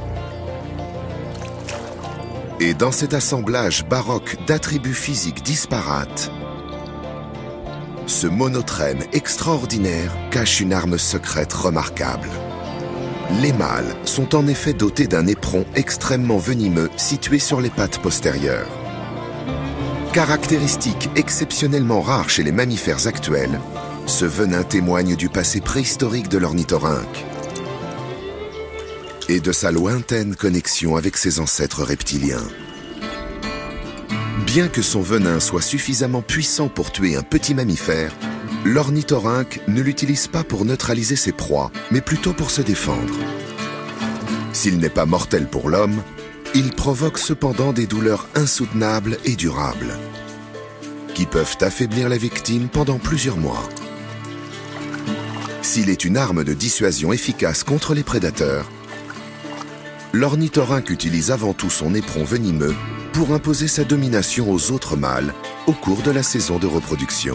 Et dans cet assemblage baroque d'attributs physiques disparates, ce monotrème extraordinaire cache une arme secrète remarquable. Les mâles sont en effet dotés d'un éperon extrêmement venimeux situé sur les pattes postérieures. Caractéristique exceptionnellement rare chez les mammifères actuels, ce venin témoigne du passé préhistorique de l'ornithorynque et de sa lointaine connexion avec ses ancêtres reptiliens. Bien que son venin soit suffisamment puissant pour tuer un petit mammifère, l'ornithorynque ne l'utilise pas pour neutraliser ses proies, mais plutôt pour se défendre. S'il n'est pas mortel pour l'homme, il provoque cependant des douleurs insoutenables et durables, qui peuvent affaiblir la victime pendant plusieurs mois. S'il est une arme de dissuasion efficace contre les prédateurs, l'ornithorynque utilise avant tout son éperon venimeux pour imposer sa domination aux autres mâles au cours de la saison de reproduction.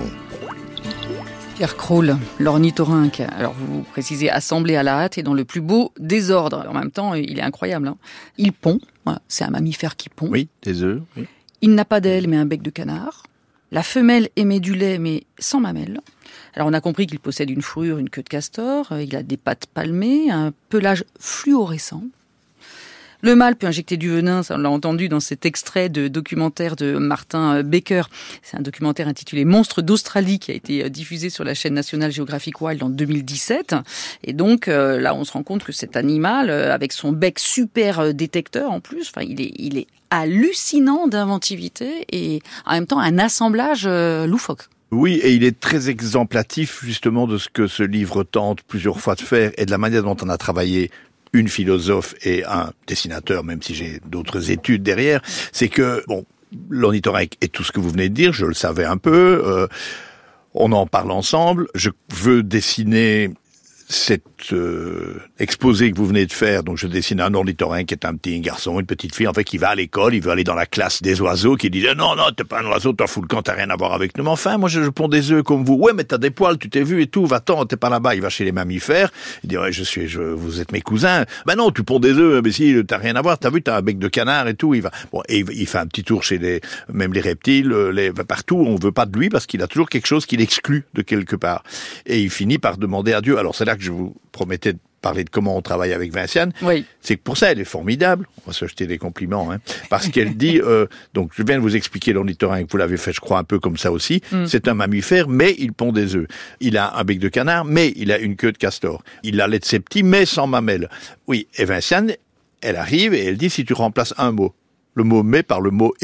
Pierre Croll, l'ornithorynque. Alors vous précisez assemblé à la hâte et dans le plus beau désordre. En même temps, il est incroyable. Hein. Il pond, voilà, c'est un mammifère qui pond. Oui, des œufs. Oui. Il n'a pas d'aile mais un bec de canard. La femelle émet du lait mais sans mamelles. Alors on a compris qu'il possède une fourrure, une queue de castor, il a des pattes palmées, un pelage fluorescent. Le mâle peut injecter du venin, ça on l'a entendu dans cet extrait de documentaire de Martin Baker. C'est un documentaire intitulé Monstres d'Australie qui a été diffusé sur la chaîne nationale Geographic Wild en deux mille dix-sept. Et donc euh, là, on se rend compte que cet animal, euh, avec son bec super euh, détecteur en plus, enfin il est, il est hallucinant d'inventivité et en même temps un assemblage euh, loufoque. Oui, et il est très exemplatif justement de ce que ce livre tente plusieurs fois de faire et de la manière dont on a travaillé une philosophe et un dessinateur, même si j'ai d'autres études derrière, c'est que, bon, l'ornithorynque est tout ce que vous venez de dire, je le savais un peu, euh, on en parle ensemble, je veux dessiner cet euh, exposé que vous venez de faire, donc je dessine un ornithorynque qui est un petit garçon, une petite fille, en fait, qui va à l'école, il veut aller dans la classe des oiseaux, qui dit « Non, non, t'es pas un oiseau, t'en fous le camp, t'as rien à voir avec nous. » Mais enfin, moi, je, je ponds des œufs comme vous. « Ouais, mais t'as des poils, tu t'es vu et tout, va-t'en, t'es pas là-bas. » Il va chez les mammifères, il dit « Ouais, je suis, je, vous êtes mes cousins. »« Ben non, tu ponds des œufs, mais si, t'as rien à voir, t'as vu, t'as un bec de canard et tout. » Il va, bon, et il, il fait un petit tour chez les, même les reptiles, les, partout, on veut pas de lui parce qu'il a toujours quelque chose qui l'exclut de quelque part. Et il finit par demander à Dieu. Alors, c'est là que je vous promets de parler de comment on travaille avec Vinciane, oui. C'est que pour ça, elle est formidable. On va se jeter des compliments, hein, parce qu'elle dit, euh, donc je viens de vous expliquer l'ornithorynque, vous l'avez fait, je crois, un peu comme ça aussi, mm. C'est un mammifère, mais il pond des œufs. Il a un bec de canard, mais il a une queue de castor. Il a lait de ses petits, mais sans mamelles. Oui, et Vinciane, elle arrive et elle dit, si tu remplaces un mot, le mot « mais » par le mot « et »,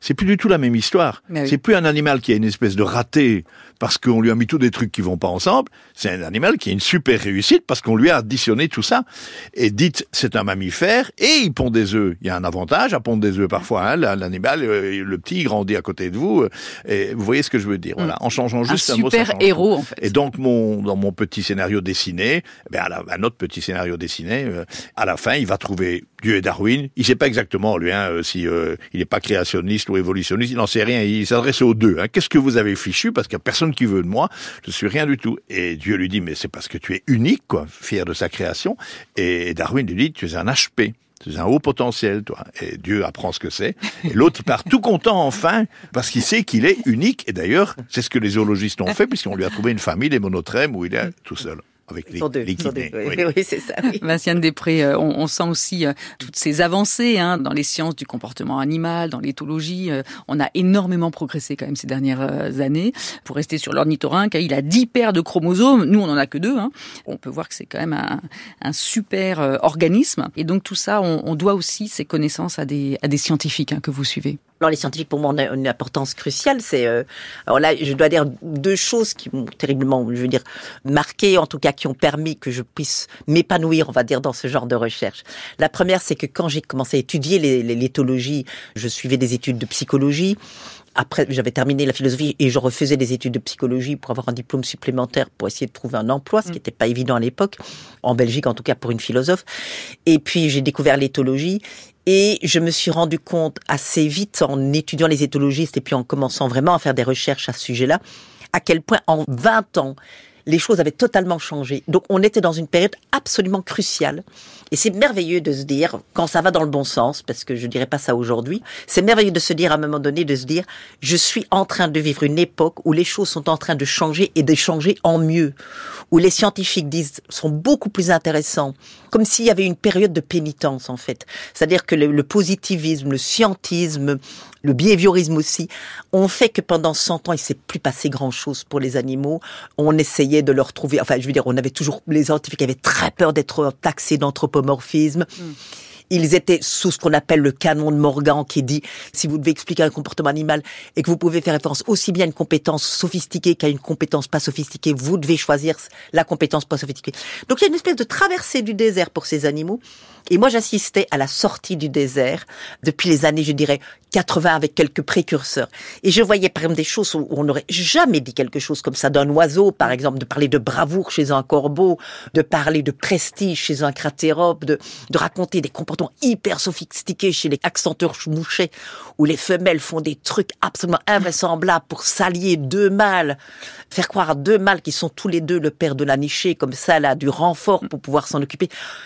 c'est plus du tout la même histoire. Oui. C'est plus un animal qui a une espèce de raté parce qu'on lui a mis tous des trucs qui vont pas ensemble. C'est un animal qui a une super réussite parce qu'on lui a additionné tout ça. Et dites, c'est un mammifère et il pond des œufs. Il y a un avantage à pondre des œufs parfois. Hein. L'animal, le petit, grandit à côté de vous. Et vous voyez ce que je veux dire. Voilà. En changeant juste un, un mot, ça super change héros, tout. en fait. Et donc, mon, dans mon petit scénario dessiné, eh bien, à la, un autre petit scénario dessiné, euh, à la fin, il va trouver Dieu et Darwin. Il sait pas exactement, lui, hein, euh, si euh, il n'est pas créationniste ou évolutionniste. Il n'en sait rien. Il s'adresse aux deux. Hein. Qu'est-ce que vous avez fichu? Parce qu'il n'y a personne qui veut de moi. Je suis rien du tout. Et Dieu lui dit, mais c'est parce que tu es unique, quoi, fier de sa création. Et Darwin lui dit, tu es un H P. C'est un haut potentiel, toi. Et Dieu apprend ce que c'est. Et l'autre, il part tout content, enfin, parce qu'il sait qu'il est unique. Et d'ailleurs, c'est ce que les zoologistes ont fait, puisqu'on lui a trouvé une famille, les monotrèmes, où il est tout seul. Avec les, deux, les guinées. Oui, oui. oui, c'est ça. Oui. Vinciane Després, euh, on, on sent aussi euh, toutes ces avancées hein, dans les sciences du comportement animal, dans l'éthologie. Euh, on a énormément progressé quand même ces dernières euh, années. Pour rester sur l'ornithorynque, il a dix paires de chromosomes. Nous, on en a que deux. Hein. On peut voir que c'est quand même un, un super euh, organisme. Et donc tout ça, on, on doit aussi ces connaissances à des, à des scientifiques hein, que vous suivez. Alors les scientifiques, pour moi, ont une importance cruciale. C'est, euh, alors là, je dois dire deux choses qui m'ont terriblement, je veux dire, marqué, en tout cas, qui ont permis que je puisse m'épanouir, on va dire, dans ce genre de recherche. La première, c'est que quand j'ai commencé à étudier les, les, l'éthologie, je suivais des études de psychologie. Après, j'avais terminé la philosophie et je refaisais des études de psychologie pour avoir un diplôme supplémentaire pour essayer de trouver un emploi, ce qui n'était pas évident à l'époque, en Belgique en tout cas pour une philosophe. Et puis j'ai découvert l'éthologie et je me suis rendu compte assez vite en étudiant les éthologistes et puis en commençant vraiment à faire des recherches à ce sujet-là, à quel point en vingt ans, les choses avaient totalement changé. Donc on était dans une période absolument cruciale. Et c'est merveilleux de se dire, quand ça va dans le bon sens, parce que je dirais pas ça aujourd'hui, c'est merveilleux de se dire à un moment donné, de se dire, je suis en train de vivre une époque où les choses sont en train de changer et de changer en mieux. Où les scientifiques disent, sont beaucoup plus intéressants. Comme s'il y avait une période de pénitence, en fait. C'est-à-dire que le, le positivisme, le scientisme, le behaviorisme aussi, ont fait que pendant cent ans, il s'est plus passé grand-chose pour les animaux. On essayait de leur trouver, enfin, je veux dire, on avait toujours, les scientifiques avaient très peur d'être taxés d'anthropomorphisme. Mm. Ils étaient sous ce qu'on appelle le canon de Morgan qui dit, si vous devez expliquer un comportement animal et que vous pouvez faire référence aussi bien à une compétence sophistiquée qu'à une compétence pas sophistiquée, vous devez choisir la compétence pas sophistiquée. Donc il y a une espèce de traversée du désert pour ces animaux. Et moi j'assistais à la sortie du désert depuis les années, je dirais, quatre-vingts avec quelques précurseurs. Et je voyais par exemple des choses où on n'aurait jamais dit quelque chose comme ça d'un oiseau, par exemple, de parler de bravoure chez un corbeau, de parler de prestige chez un cratérope, de, de raconter des comportements hyper sophistiqués chez les accenteurs mouchets, où les femelles font des trucs absolument invraisemblables pour s'allier deux mâles, faire croire à deux mâles qui sont tous les deux le père de la nichée, comme ça, là, du renfort pour pouvoir s'en occuper.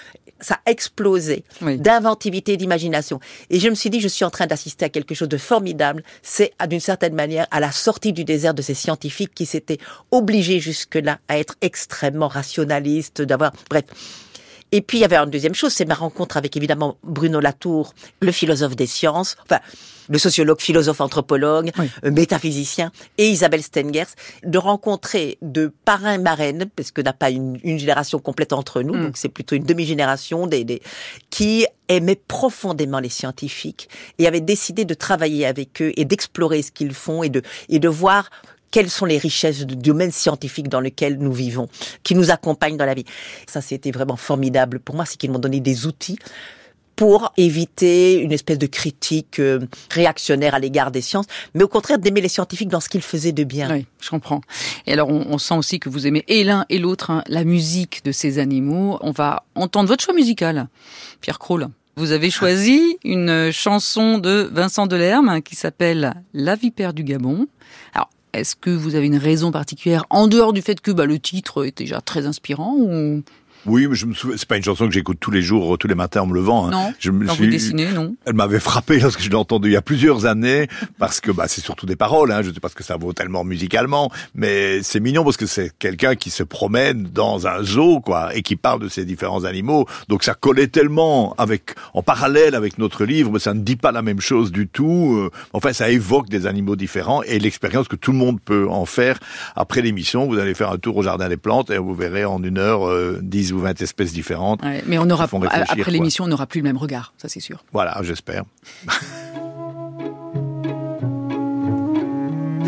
Ça a explosé oui. d'inventivité, d'imagination. Et je me suis dit, je suis en train d'assister à quelque chose de formidable. C'est, d'une certaine manière, à la sortie du désert de ces scientifiques qui s'étaient obligés jusque-là à être extrêmement rationalistes, d'avoir... Bref. Et puis, il y avait une deuxième chose, c'est ma rencontre avec, évidemment, Bruno Latour, le philosophe des sciences, enfin, le sociologue, philosophe, anthropologue, oui. euh, métaphysicien, et Isabelle Stengers, de rencontrer de parrains et marraines, parce qu'on n'a pas une, une génération complète entre nous, mm. donc c'est plutôt une demi-génération, des, des, qui aimaient profondément les scientifiques, et avaient décidé de travailler avec eux, et d'explorer ce qu'ils font, et de, et de voir... quelles sont les richesses du domaine scientifique dans lequel nous vivons, qui nous accompagnent dans la vie. Ça, c'était vraiment formidable pour moi, c'est qu'ils m'ont donné des outils pour éviter une espèce de critique euh, réactionnaire à l'égard des sciences, mais au contraire d'aimer les scientifiques dans ce qu'ils faisaient de bien. Oui, je comprends. Et alors, on, on sent aussi que vous aimez et l'un et l'autre hein, la musique de ces animaux. On va entendre votre choix musical, Pierre Crawl. Vous avez choisi une chanson de Vincent Delerme qui s'appelle « La vipère du Gabon ». Alors, est-ce que vous avez une raison particulière, en dehors du fait que bah, le titre est déjà très inspirant ou... Oui, mais je me souviens, c'est pas une chanson que j'écoute tous les jours, tous les matins en me levant. Hein. Non, je me quand suis... vous dessinez, non. Elle m'avait frappé lorsque je l'ai entendue il y a plusieurs années, parce que bah c'est surtout des paroles. Hein. Je sais pas ce que ça vaut tellement musicalement, mais c'est mignon parce que c'est quelqu'un qui se promène dans un zoo, quoi, et qui parle de ces différents animaux. Donc ça collait tellement avec, en parallèle avec notre livre, mais ça ne dit pas la même chose du tout. Enfin, ça évoque des animaux différents et l'expérience que tout le monde peut en faire. Après l'émission, vous allez faire un tour au Jardin des Plantes et vous verrez en une heure euh, dix ou vingt espèces différentes. Ouais, mais on aura, après l'émission, on n'aura plus le même regard, ça c'est sûr. Voilà, j'espère.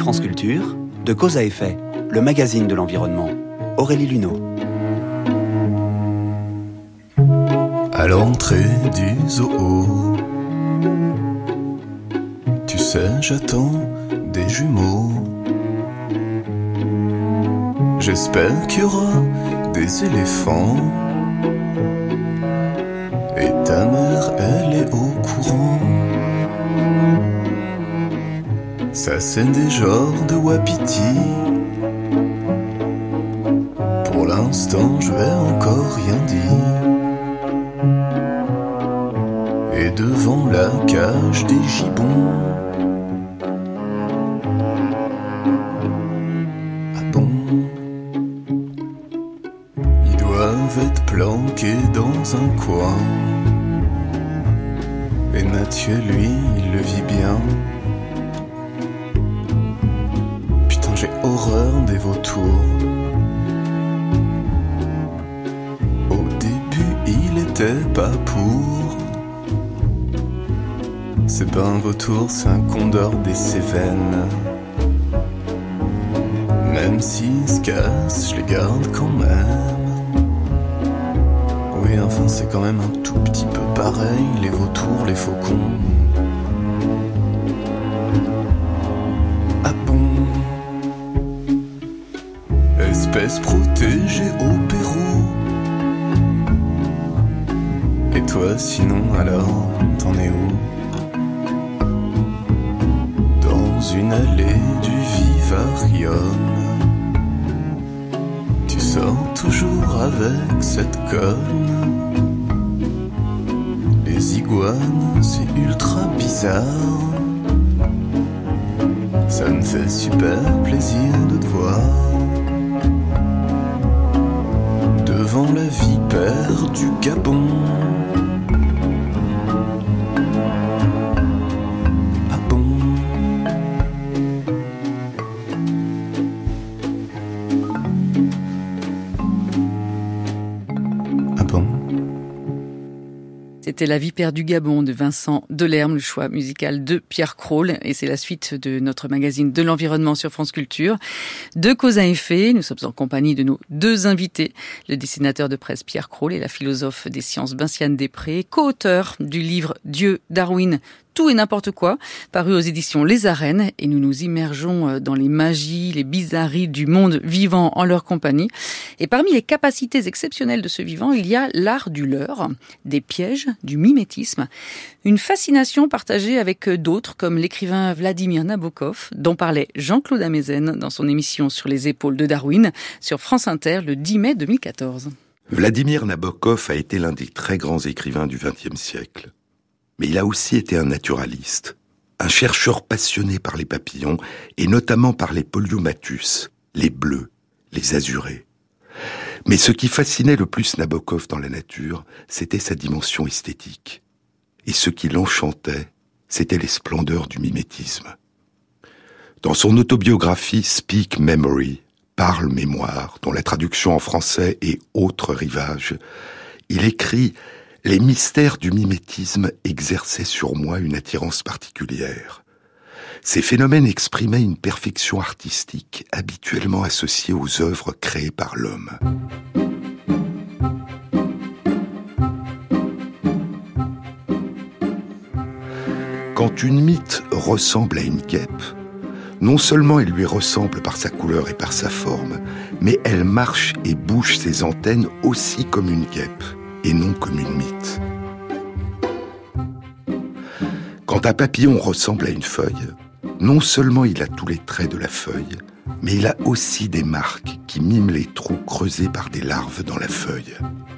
France Culture, De cause à effet, le magazine de l'environnement. Aurélie Luneau. À l'entrée du zoo, tu sais, j'attends des jumeaux. J'espère qu'il y aura des éléphants. Et ta mère, elle est au courant. Ça c'est des genres de wapiti. Pour l'instant je vais encore rien dire. Et devant la cage des gibbons, ah bon, ils doivent être planqués dans un coin. Et Mathieu lui il le vit bien. J'ai horreur des vautours. Au début, il était pas pour. C'est pas un vautour, c'est un condor des Cévennes. Même s'ils se cassent, je les garde quand même. Oui, enfin, c'est quand même un tout petit peu pareil, les vautours, les faucons. Espèce protégée au Pérou. Et toi sinon alors, t'en es où? Dans une allée du vivarium, tu sors toujours avec cette conne. Les iguanes, c'est ultra bizarre. Ça me fait super plaisir de te voir. Devant la vipère du Gabon. Ah bon? Ah bon? C'était La vipère du Gabon de Vincent Delerme, le choix musical de Pierre Crawl. Et c'est la suite de notre magazine de l'environnement sur France Culture. De cause à effet, nous sommes en compagnie de nos deux invités, le dessinateur de presse Pierre Crawl et la philosophe des sciences Vinciane Després, co-auteur du livre Dieu, Darwin, tout et n'importe quoi, paru aux éditions Les Arènes, et nous nous immergeons dans les magies, les bizarreries du monde vivant en leur compagnie. Et parmi les capacités exceptionnelles de ce vivant, il y a l'art du leurre, des pièges, du mimétisme, une fascination partagée avec d'autres, comme l'écrivain Vladimir Nabokov, dont parlait Jean-Claude Amezen dans son émission Sur les épaules de Darwin, sur France Inter, le dix mai deux mille quatorze. Vladimir Nabokov a été l'un des très grands écrivains du vingtième siècle. Mais il a aussi été un naturaliste, un chercheur passionné par les papillons, et notamment par les Polyommatus, les bleus, les azurés. Mais ce qui fascinait le plus Nabokov dans la nature, c'était sa dimension esthétique. Et ce qui l'enchantait, c'était les splendeurs du mimétisme. Dans son autobiographie Speak Memory, Parle mémoire, dont la traduction en français est Autre rivage, il écrit « Les mystères du mimétisme exerçaient sur moi une attirance particulière. Ces phénomènes exprimaient une perfection artistique habituellement associée aux œuvres créées par l'homme. » Quand une mythe ressemble à une guêpe, non seulement elle lui ressemble par sa couleur et par sa forme, mais elle marche et bouge ses antennes aussi comme une guêpe, et non comme une mythe. Quand un papillon ressemble à une feuille, non seulement il a tous les traits de la feuille, mais il a aussi des marques qui miment les trous creusés par des larves dans la feuille.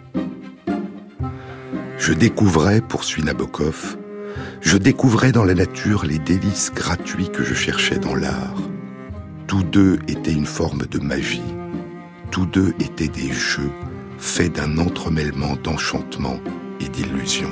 Je découvrais, poursuit Nabokov, je découvrais dans la nature les délices gratuits que je cherchais dans l'art. Tous deux étaient une forme de magie. Tous deux étaient des jeux faits d'un entremêlement d'enchantement et d'illusion.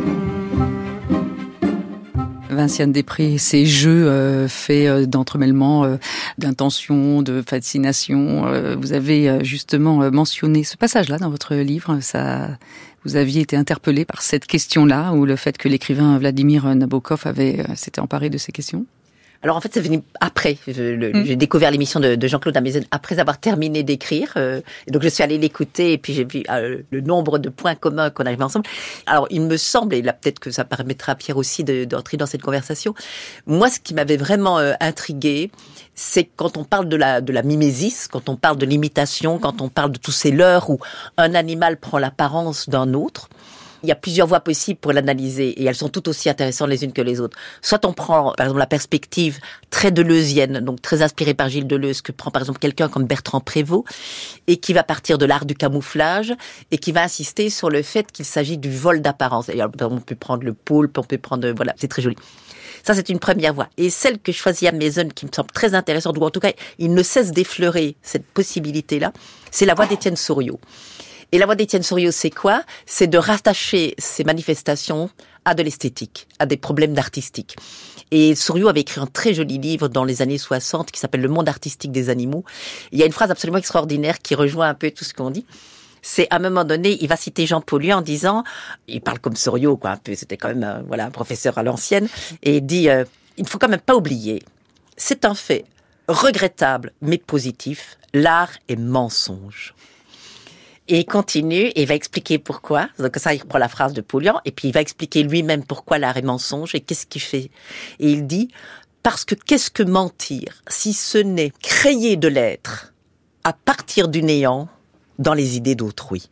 Vinciane Després, ces jeux euh, faits euh, d'entremêlement, euh, d'intention, de fascination, euh, vous avez euh, justement euh, mentionné ce passage-là dans votre livre. Ça, vous aviez été interpellé par cette question-là, ou le fait que l'écrivain Vladimir Nabokov avait euh, s'était emparé de ces questions? Alors en fait, c'est venu après. Je, le, mmh. J'ai découvert l'émission de, de Jean-Claude Amezen après avoir terminé d'écrire. Euh, et donc je suis allée l'écouter et puis j'ai vu euh, le nombre de points communs qu'on arrivait ensemble. Alors il me semble, et là peut-être que ça permettra à Pierre aussi de, d'entrer dans cette conversation, moi ce qui m'avait vraiment euh, intriguée, c'est quand on parle de la, de la mimésis, quand on parle de l'imitation, quand on parle de tous ces leurres où un animal prend l'apparence d'un autre. Il y a plusieurs voies possibles pour l'analyser et elles sont toutes aussi intéressantes les unes que les autres. Soit on prend, par exemple, la perspective très deleuzienne, donc très inspirée par Gilles Deleuze, que prend par exemple quelqu'un comme Bertrand Prévost et qui va partir de l'art du camouflage et qui va insister sur le fait qu'il s'agit du vol d'apparence. Et alors, on peut prendre le poulpe, on peut prendre, voilà, c'est très joli. Ça, c'est une première voie. Et celle que choisit Amezen, qui me semble très intéressante, ou en tout cas, il ne cesse d'effleurer cette possibilité-là, c'est la voie d'Étienne Souriau. Et la voie d'Étienne Souriau, c'est quoi ? C'est de rattacher ces manifestations à de l'esthétique, à des problèmes d'artistique. Et Souriau avait écrit un très joli livre dans les années soixante qui s'appelle « Le monde artistique des animaux ». Il y a une phrase absolument extraordinaire qui rejoint un peu tout ce qu'on dit. C'est, à un moment donné, il va citer Jean Paullier en disant, il parle comme Souriau, quoi, un peu, c'était quand même un, voilà, un professeur à l'ancienne, et il dit, euh, il ne faut quand même pas oublier, c'est un fait regrettable mais positif, l'art est mensonge. Et il continue, et il va expliquer pourquoi. Donc ça, il reprend la phrase de Poulian, et puis il va expliquer lui-même pourquoi l'art est mensonge, et qu'est-ce qu'il fait. Et il dit, parce que qu'est-ce que mentir, si ce n'est créer de l'être à partir du néant dans les idées d'autrui.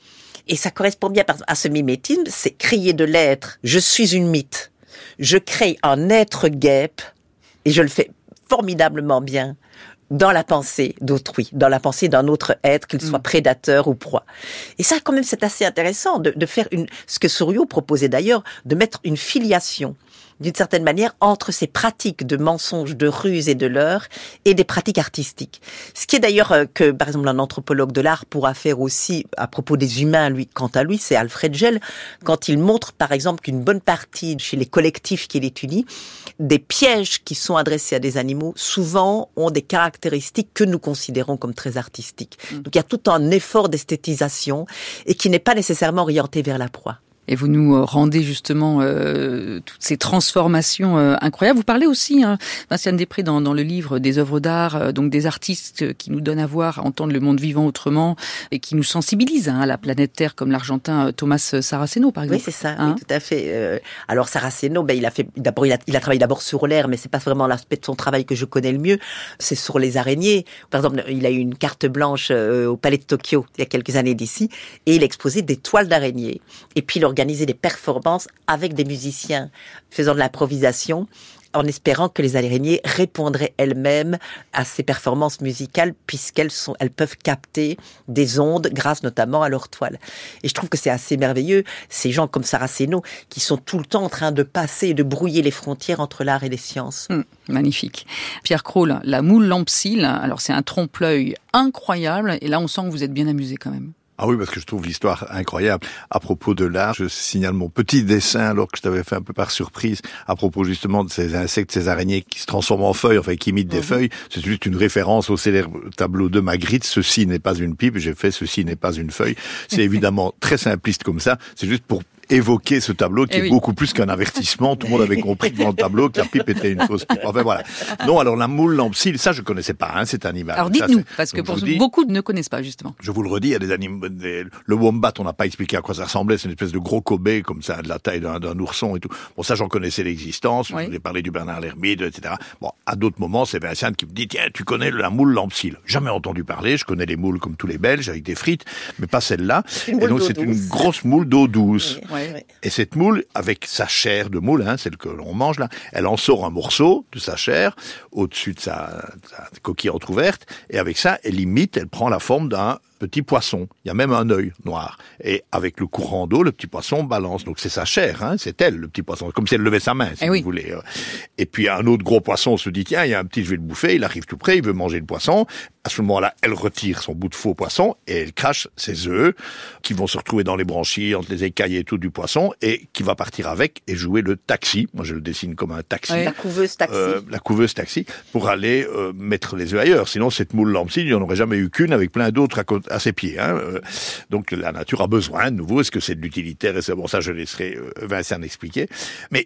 Et ça correspond bien à ce mimétisme, c'est créer de l'être. Je suis une mythe. Je crée un être guêpe, et je le fais formidablement bien dans la pensée d'autrui, dans la pensée d'un autre être, qu'il soit prédateur ou proie. Et ça, quand même, c'est assez intéressant de, de faire une, ce que Souriau proposait d'ailleurs, de mettre une filiation, d'une certaine manière, entre ces pratiques de mensonges, de ruses et de leurres et des pratiques artistiques. Ce qui est d'ailleurs euh, que, par exemple, un anthropologue de l'art pourra faire aussi à propos des humains, lui, quant à lui, c'est Alfred Gell, quand il montre, par exemple, qu'une bonne partie, chez les collectifs qu'il étudie, des pièges qui sont adressés à des animaux, souvent ont des caractéristiques que nous considérons comme très artistiques. Donc il y a tout un effort d'esthétisation et qui n'est pas nécessairement orienté vers la proie. Et vous nous rendez justement euh, toutes ces transformations euh, incroyables. Vous parlez aussi, hein, Vinciane Després, dans, dans le livre des œuvres d'art, euh, donc des artistes qui nous donnent à voir, à entendre le monde vivant autrement et qui nous sensibilisent hein, à la planète Terre, comme l'Argentin Thomas Saraceno, par exemple. Oui, c'est ça, hein oui, tout à fait. Euh, alors Saraceno, ben il a fait d'abord, il a, il a travaillé d'abord sur l'air, mais c'est pas vraiment l'aspect de son travail que je connais le mieux. C'est sur les araignées. Par exemple, il a eu une carte blanche euh, au Palais de Tokyo il y a quelques années d'ici, et il exposait des toiles d'araignées. Et puis il organiser des performances avec des musiciens faisant de l'improvisation en espérant que les araignées répondraient elles-mêmes à ces performances musicales puisqu'elles sont, elles peuvent capter des ondes grâce notamment à leurs toiles. Et je trouve que c'est assez merveilleux, ces gens comme Saraceno qui sont tout le temps en train de passer et de brouiller les frontières entre l'art et les sciences. Mmh, magnifique. Pierre Cros, la moule Lampsile, alors c'est un trompe-l'œil incroyable et là on sent que vous êtes bien amusé quand même. Ah oui, parce que je trouve l'histoire incroyable. À propos de l'art, je signale mon petit dessin, alors que je t'avais fait un peu par surprise, à propos justement de ces insectes, ces araignées qui se transforment en feuilles, enfin qui imitent des mmh. feuilles. C'est juste une référence au célèbre tableau de Magritte. Ceci n'est pas une pipe. J'ai fait ceci n'est pas une feuille. C'est évidemment très simpliste comme ça. C'est juste pour évoquer ce tableau qui eh est oui. beaucoup plus qu'un avertissement. Tout le monde avait compris devant le tableau que la pipe était une fausse pipe. Enfin voilà. Non, alors la moule Lampsile, ça je connaissais pas, hein, cet animal. Alors dites-nous, parce que pour dis, beaucoup ne connaissent pas justement. Je vous le redis, il y a des animaux. Des, le wombat, on n'a pas expliqué à quoi ça ressemblait. C'est une espèce de gros Kobe comme ça, de la taille d'un, d'un ourson et tout. Bon, ça j'en connaissais l'existence. Oui. Je vous ai parlé du Bernard l'Ermide, et cetera. Bon, à d'autres moments, c'est Vincent qui me dit tiens, tu connais la moule Lampsile. Jamais entendu parler. Je connais les moules comme tous les Belges avec des frites, mais pas celle-là. Et donc c'est douce. Une grosse moule d'eau douce. Oui. Oui, oui. Et cette moule, avec sa chair de moule, hein, celle que l'on mange là, elle en sort un morceau de sa chair au-dessus de sa, sa coquille entrouverte, et avec ça, elle imite, elle prend la forme d'un petit poisson. Il y a même un œil noir. Et avec le courant d'eau, le petit poisson balance. Donc c'est sa chair, hein, c'est elle, le petit poisson. Comme si elle levait sa main, si eh vous oui. voulez. Et puis un autre gros poisson se dit, tiens, il y a un petit, je vais le bouffer. Il arrive tout près, il veut manger le poisson. À ce moment-là, elle retire son bout de faux poisson et elle crache ses œufs qui vont se retrouver dans les branchies, entre les écailles et tout du poisson, et qui va partir avec et jouer le taxi. Moi, je le dessine comme un taxi. Oui. La couveuse taxi. Euh, la couveuse taxi, pour aller euh, mettre les œufs ailleurs. Sinon, cette moule Lampsile, il n'y en aurait jamais eu qu'une avec plein d'autres à, côté, à ses pieds. Hein. Euh, donc, la nature a besoin de nouveau. Est-ce que c'est de l'utilitaire? Et c'est bon, ça, je laisserai euh, Vincent expliquer. Mais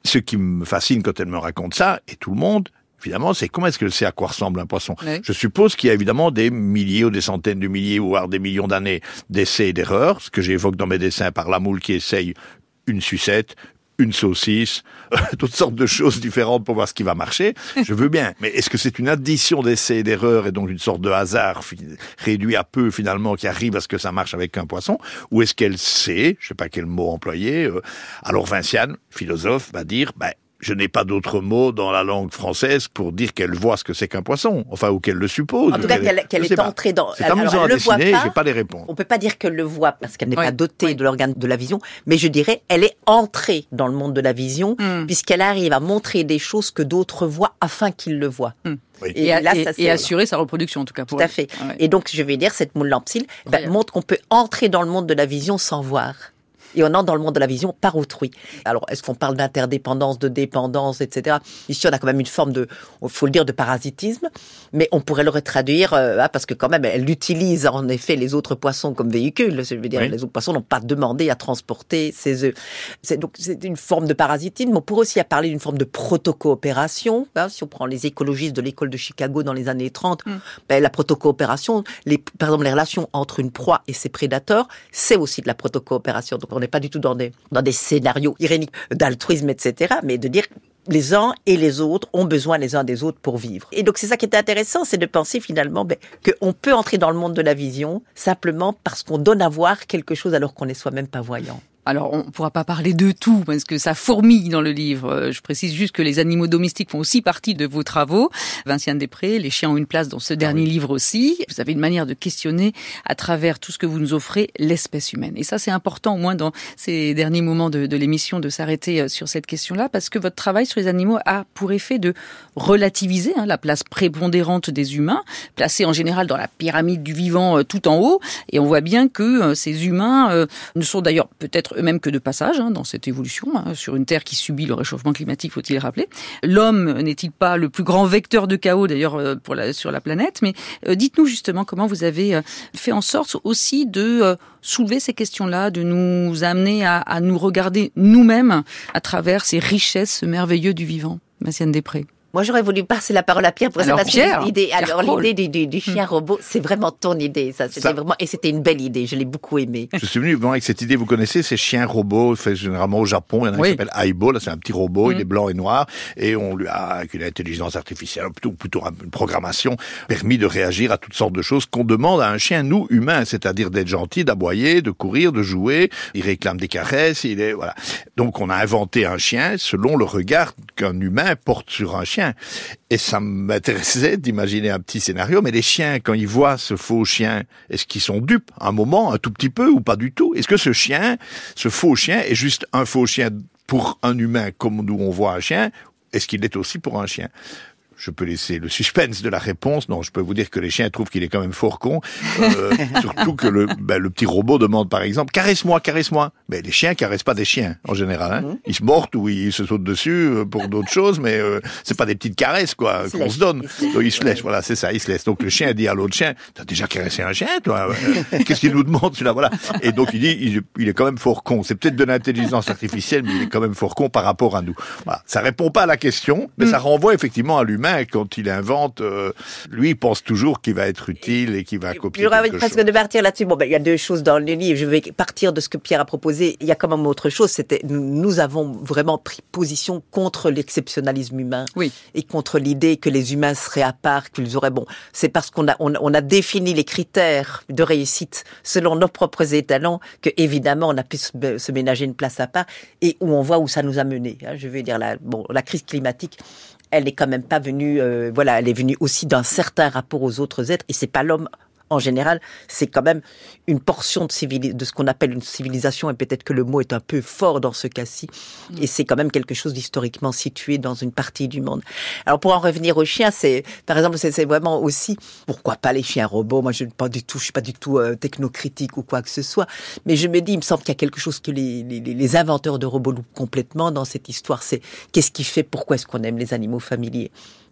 ce qui me fascine quand elle me raconte ça, et tout le monde, évidemment, c'est comment est-ce qu'elle sait à quoi ressemble un poisson. Oui. Je suppose qu'il y a évidemment des milliers ou des centaines de milliers, voire des millions d'années d'essais et d'erreurs, ce que j'évoque dans mes dessins par la moule qui essaye une sucette, une saucisse, toutes sortes de choses différentes pour voir ce qui va marcher. Je veux bien. Mais est-ce que c'est une addition d'essais et d'erreurs et donc une sorte de hasard réduit à peu finalement qui arrive à ce que ça marche avec un poisson? Ou est-ce qu'elle sait, je sais pas quel mot employer, euh, alors Vinciane, philosophe, va dire, ben, je n'ai pas d'autre mot dans la langue française pour dire qu'elle voit ce que c'est qu'un poisson, enfin, ou qu'elle le suppose. En tout cas, qu'elle, qu'elle est entrée dans... C'est amusant à dessiner, j'ai pas les réponses. On peut pas dire qu'elle le voit parce qu'elle n'est oui, pas dotée oui. de l'organe de la vision, mais je dirais, elle est entrée dans le monde de la vision, mm. puisqu'elle arrive à montrer des choses que d'autres voient afin qu'ils le voient. Mm. Oui. Et, et, là, ça, et assurer sa reproduction, en tout cas. Pour tout à elle. fait. Ouais. Et donc, je vais dire, cette moule lampsile ben, montre qu'on peut entrer dans le monde de la vision sans voir. Et on entre dans le monde de la vision par autrui. Alors, est-ce qu'on parle d'interdépendance, de dépendance, et cetera. Ici, on a quand même une forme de, il faut le dire, de parasitisme, mais on pourrait le retraduire, euh, parce que quand même, elle utilise en effet les autres poissons comme véhicules. Je veux dire, oui. Les autres poissons n'ont pas demandé à transporter ces œufs. C'est, donc, c'est une forme de parasitisme. On pourrait aussi parler d'une forme de protocoopération. Hein, si on prend les écologistes de l'école de Chicago dans les années trente, mm. ben, la protocoopération, les, par exemple, les relations entre une proie et ses prédateurs, c'est aussi de la protocoopération. Donc, on n'est pas du tout dans des, dans des scénarios iréniques d'altruisme, et cetera, mais de dire les uns et les autres ont besoin les uns des autres pour vivre. Et donc, c'est ça qui est intéressant, c'est de penser finalement ben, qu'on peut entrer dans le monde de la vision simplement parce qu'on donne à voir quelque chose alors qu'on n'est soi-même pas voyant. Alors, on ne pourra pas parler de tout, parce que ça fourmille dans le livre. Je précise juste que les animaux domestiques font aussi partie de vos travaux. Vinciane Després, les chiens ont une place dans ce dernier oui. livre aussi. Vous avez une manière de questionner, à travers tout ce que vous nous offrez, l'espèce humaine. Et ça, c'est important, au moins dans ces derniers moments de, de l'émission, de s'arrêter sur cette question-là, parce que votre travail sur les animaux a pour effet de relativiser hein, la place prépondérante des humains, placés en général dans la pyramide du vivant euh, tout en haut. Et on voit bien que euh, ces humains euh, ne sont d'ailleurs peut-être eux-mêmes que de passage hein, dans cette évolution, hein, sur une Terre qui subit le réchauffement climatique, faut-il le rappeler. L'homme n'est-il pas le plus grand vecteur de chaos, d'ailleurs, euh, pour la, sur la planète, mais euh, dites-nous justement comment vous avez euh, fait en sorte aussi de euh, soulever ces questions-là, de nous amener à, à nous regarder nous-mêmes à travers ces richesses merveilleuses du vivant. Vinciane Després. Moi, j'aurais voulu passer la parole à Pierre pour alors, ça. Pierre, l'idée, Pierre alors, l'idée du, du, du chien mmh. robot, c'est vraiment ton idée. Ça, c'était ça. Vraiment, et c'était une belle idée. Je l'ai beaucoup aimée. Je suis venu bon, avec cette idée. Vous connaissez ces chiens robots, fait généralement au Japon. Il y en a oui. qui s'appelle Aibo. Là, c'est un petit robot. Mmh. Il est blanc et noir. Et on lui a, avec une intelligence artificielle, plutôt, plutôt une programmation, permis de réagir à toutes sortes de choses qu'on demande à un chien, nous, humains. C'est-à-dire d'être gentil, d'aboyer, de courir, de jouer. Il réclame des caresses. Il est, voilà. Donc, on a inventé un chien selon le regard qu'un humain porte sur un chien. Et ça m'intéressait d'imaginer un petit scénario, mais les chiens, quand ils voient ce faux chien, est-ce qu'ils sont dupes un moment, un tout petit peu, ou pas du tout? Est-ce que ce chien, ce faux chien, est juste un faux chien pour un humain, comme nous on voit un chien? Est-ce qu'il l'est aussi pour un chien? Je peux laisser le suspense de la réponse. Non, je peux vous dire que les chiens trouvent qu'il est quand même fort con. Euh, surtout que le, ben, le petit robot demande par exemple, caresse-moi, caresse-moi. Mais les chiens caressent pas des chiens, en général. Hein. Ils se mordent ou ils se sautent dessus pour d'autres choses, mais euh, c'est pas des petites caresses, quoi, qu'on lèche, se donne. Ils se lèchent, Donc, ils se lèchent, voilà, c'est ça, ils se laissent. Donc le chien dit à l'autre chien, t'as déjà caressé un chien, toi? Qu'est-ce qu'il nous demande, celui-là? Voilà. Et donc il dit, il, il est quand même fort con. C'est peut-être de l'intelligence artificielle, mais il est quand même fort con par rapport à nous. Voilà. Ça répond pas à la question, mais mm. ça renvoie effectivement à l'humain. Quand il invente, euh, lui, il pense toujours qu'il va être utile et qu'il va copier quelque chose. J'aurais presque de partir là-dessus. Bon, ben, il y a deux choses dans le livre. Je vais partir de ce que Pierre a proposé. Il y a quand même autre chose. C'était, nous avons vraiment pris position contre l'exceptionnalisme humain. Oui. Et contre l'idée que les humains seraient à part, qu'ils auraient, bon, c'est parce qu'on a, on, on a défini les critères de réussite selon nos propres étalons que, évidemment, on a pu se, se ménager une place à part et où on voit où ça nous a menés. Hein, je veux dire, la, bon, la crise climatique, elle n'est quand même pas venue, euh, voilà, elle est venue aussi d'un certain rapport aux autres êtres, et c'est pas l'homme en général, c'est quand même une portion de, civili- de ce qu'on appelle une civilisation, et peut-être que le mot est un peu fort dans ce cas-ci, mmh. et c'est quand même quelque chose d'historiquement situé dans une partie du monde. Alors pour en revenir aux chiens, c'est, par exemple, c'est, c'est vraiment aussi, pourquoi pas les chiens robots? Moi, je ne pas du tout, je suis pas du tout euh, technocritique ou quoi que ce soit, mais je me dis, il me semble qu'il y a quelque chose que les, les, les inventeurs de robots loupent complètement dans cette histoire, c'est qu'est-ce qui fait, pourquoi est-ce qu'on aime les animaux familiers?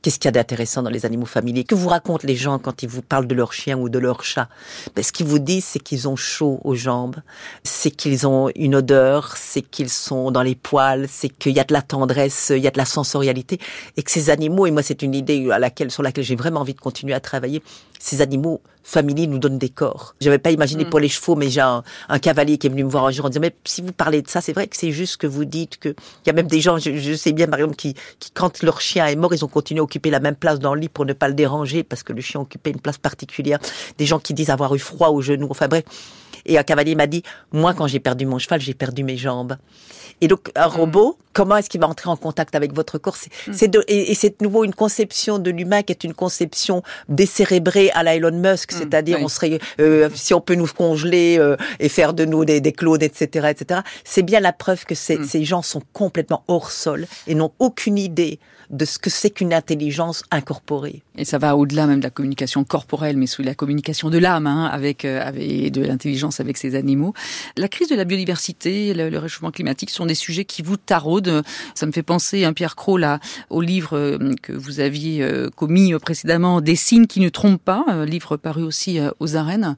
Qu'est-ce qu'il y a d'intéressant dans les animaux familiers? Que vous racontent les gens quand ils vous parlent de leur chien ou de leur chat? Ben, ce qu'ils vous disent, c'est qu'ils ont chaud aux jambes, c'est qu'ils ont une odeur, c'est qu'ils sont dans les poils, c'est qu'il y a de la tendresse, il y a de la sensorialité, et que ces animaux, et moi c'est une idée à laquelle, sur laquelle j'ai vraiment envie de continuer à travailler, ces animaux familiers nous donnent des corps. Je n'avais pas imaginé mmh. pour les chevaux, mais j'ai un, un cavalier qui est venu me voir un jour en disant, mais si vous parlez de ça, c'est vrai que c'est juste que vous dites que, il y a même des gens, je, je sais bien par exemple, qui, qui quand leur chien est mort, ils ont continué à occuper la même place dans le lit pour ne pas le déranger, parce que le chien occupait une place particulière. Des gens qui disent avoir eu froid aux genoux, enfin bref. Et un cavalier m'a dit, moi quand j'ai perdu mon cheval, j'ai perdu mes jambes. Et donc un robot, mmh. comment est-ce qu'il va entrer en contact avec votre corps? C'est, mmh. c'est de, et, et c'est de nouveau une conception de l'humain qui est une conception décérébrée à la Elon Musk, mmh. c'est-à-dire oui. on serait, euh, si on peut nous congeler euh, et faire de nous des, des clones, et cetera, et cetera. C'est bien la preuve que ces, mmh. ces gens sont complètement hors sol et n'ont aucune idée de ce que c'est qu'une intelligence incorporée. Et ça va au-delà même de la communication corporelle, mais sous la communication de l'âme, hein, avec, euh, avec et de l'intelligence avec ces animaux. La crise de la biodiversité, le, le réchauffement climatique sont des sujets qui vous taraudent. Ça me fait penser, hein, Pierre Cros, là, au livre euh, que vous aviez euh, commis précédemment, Des signes qui ne trompent pas, euh, livre paru aussi euh, aux arènes.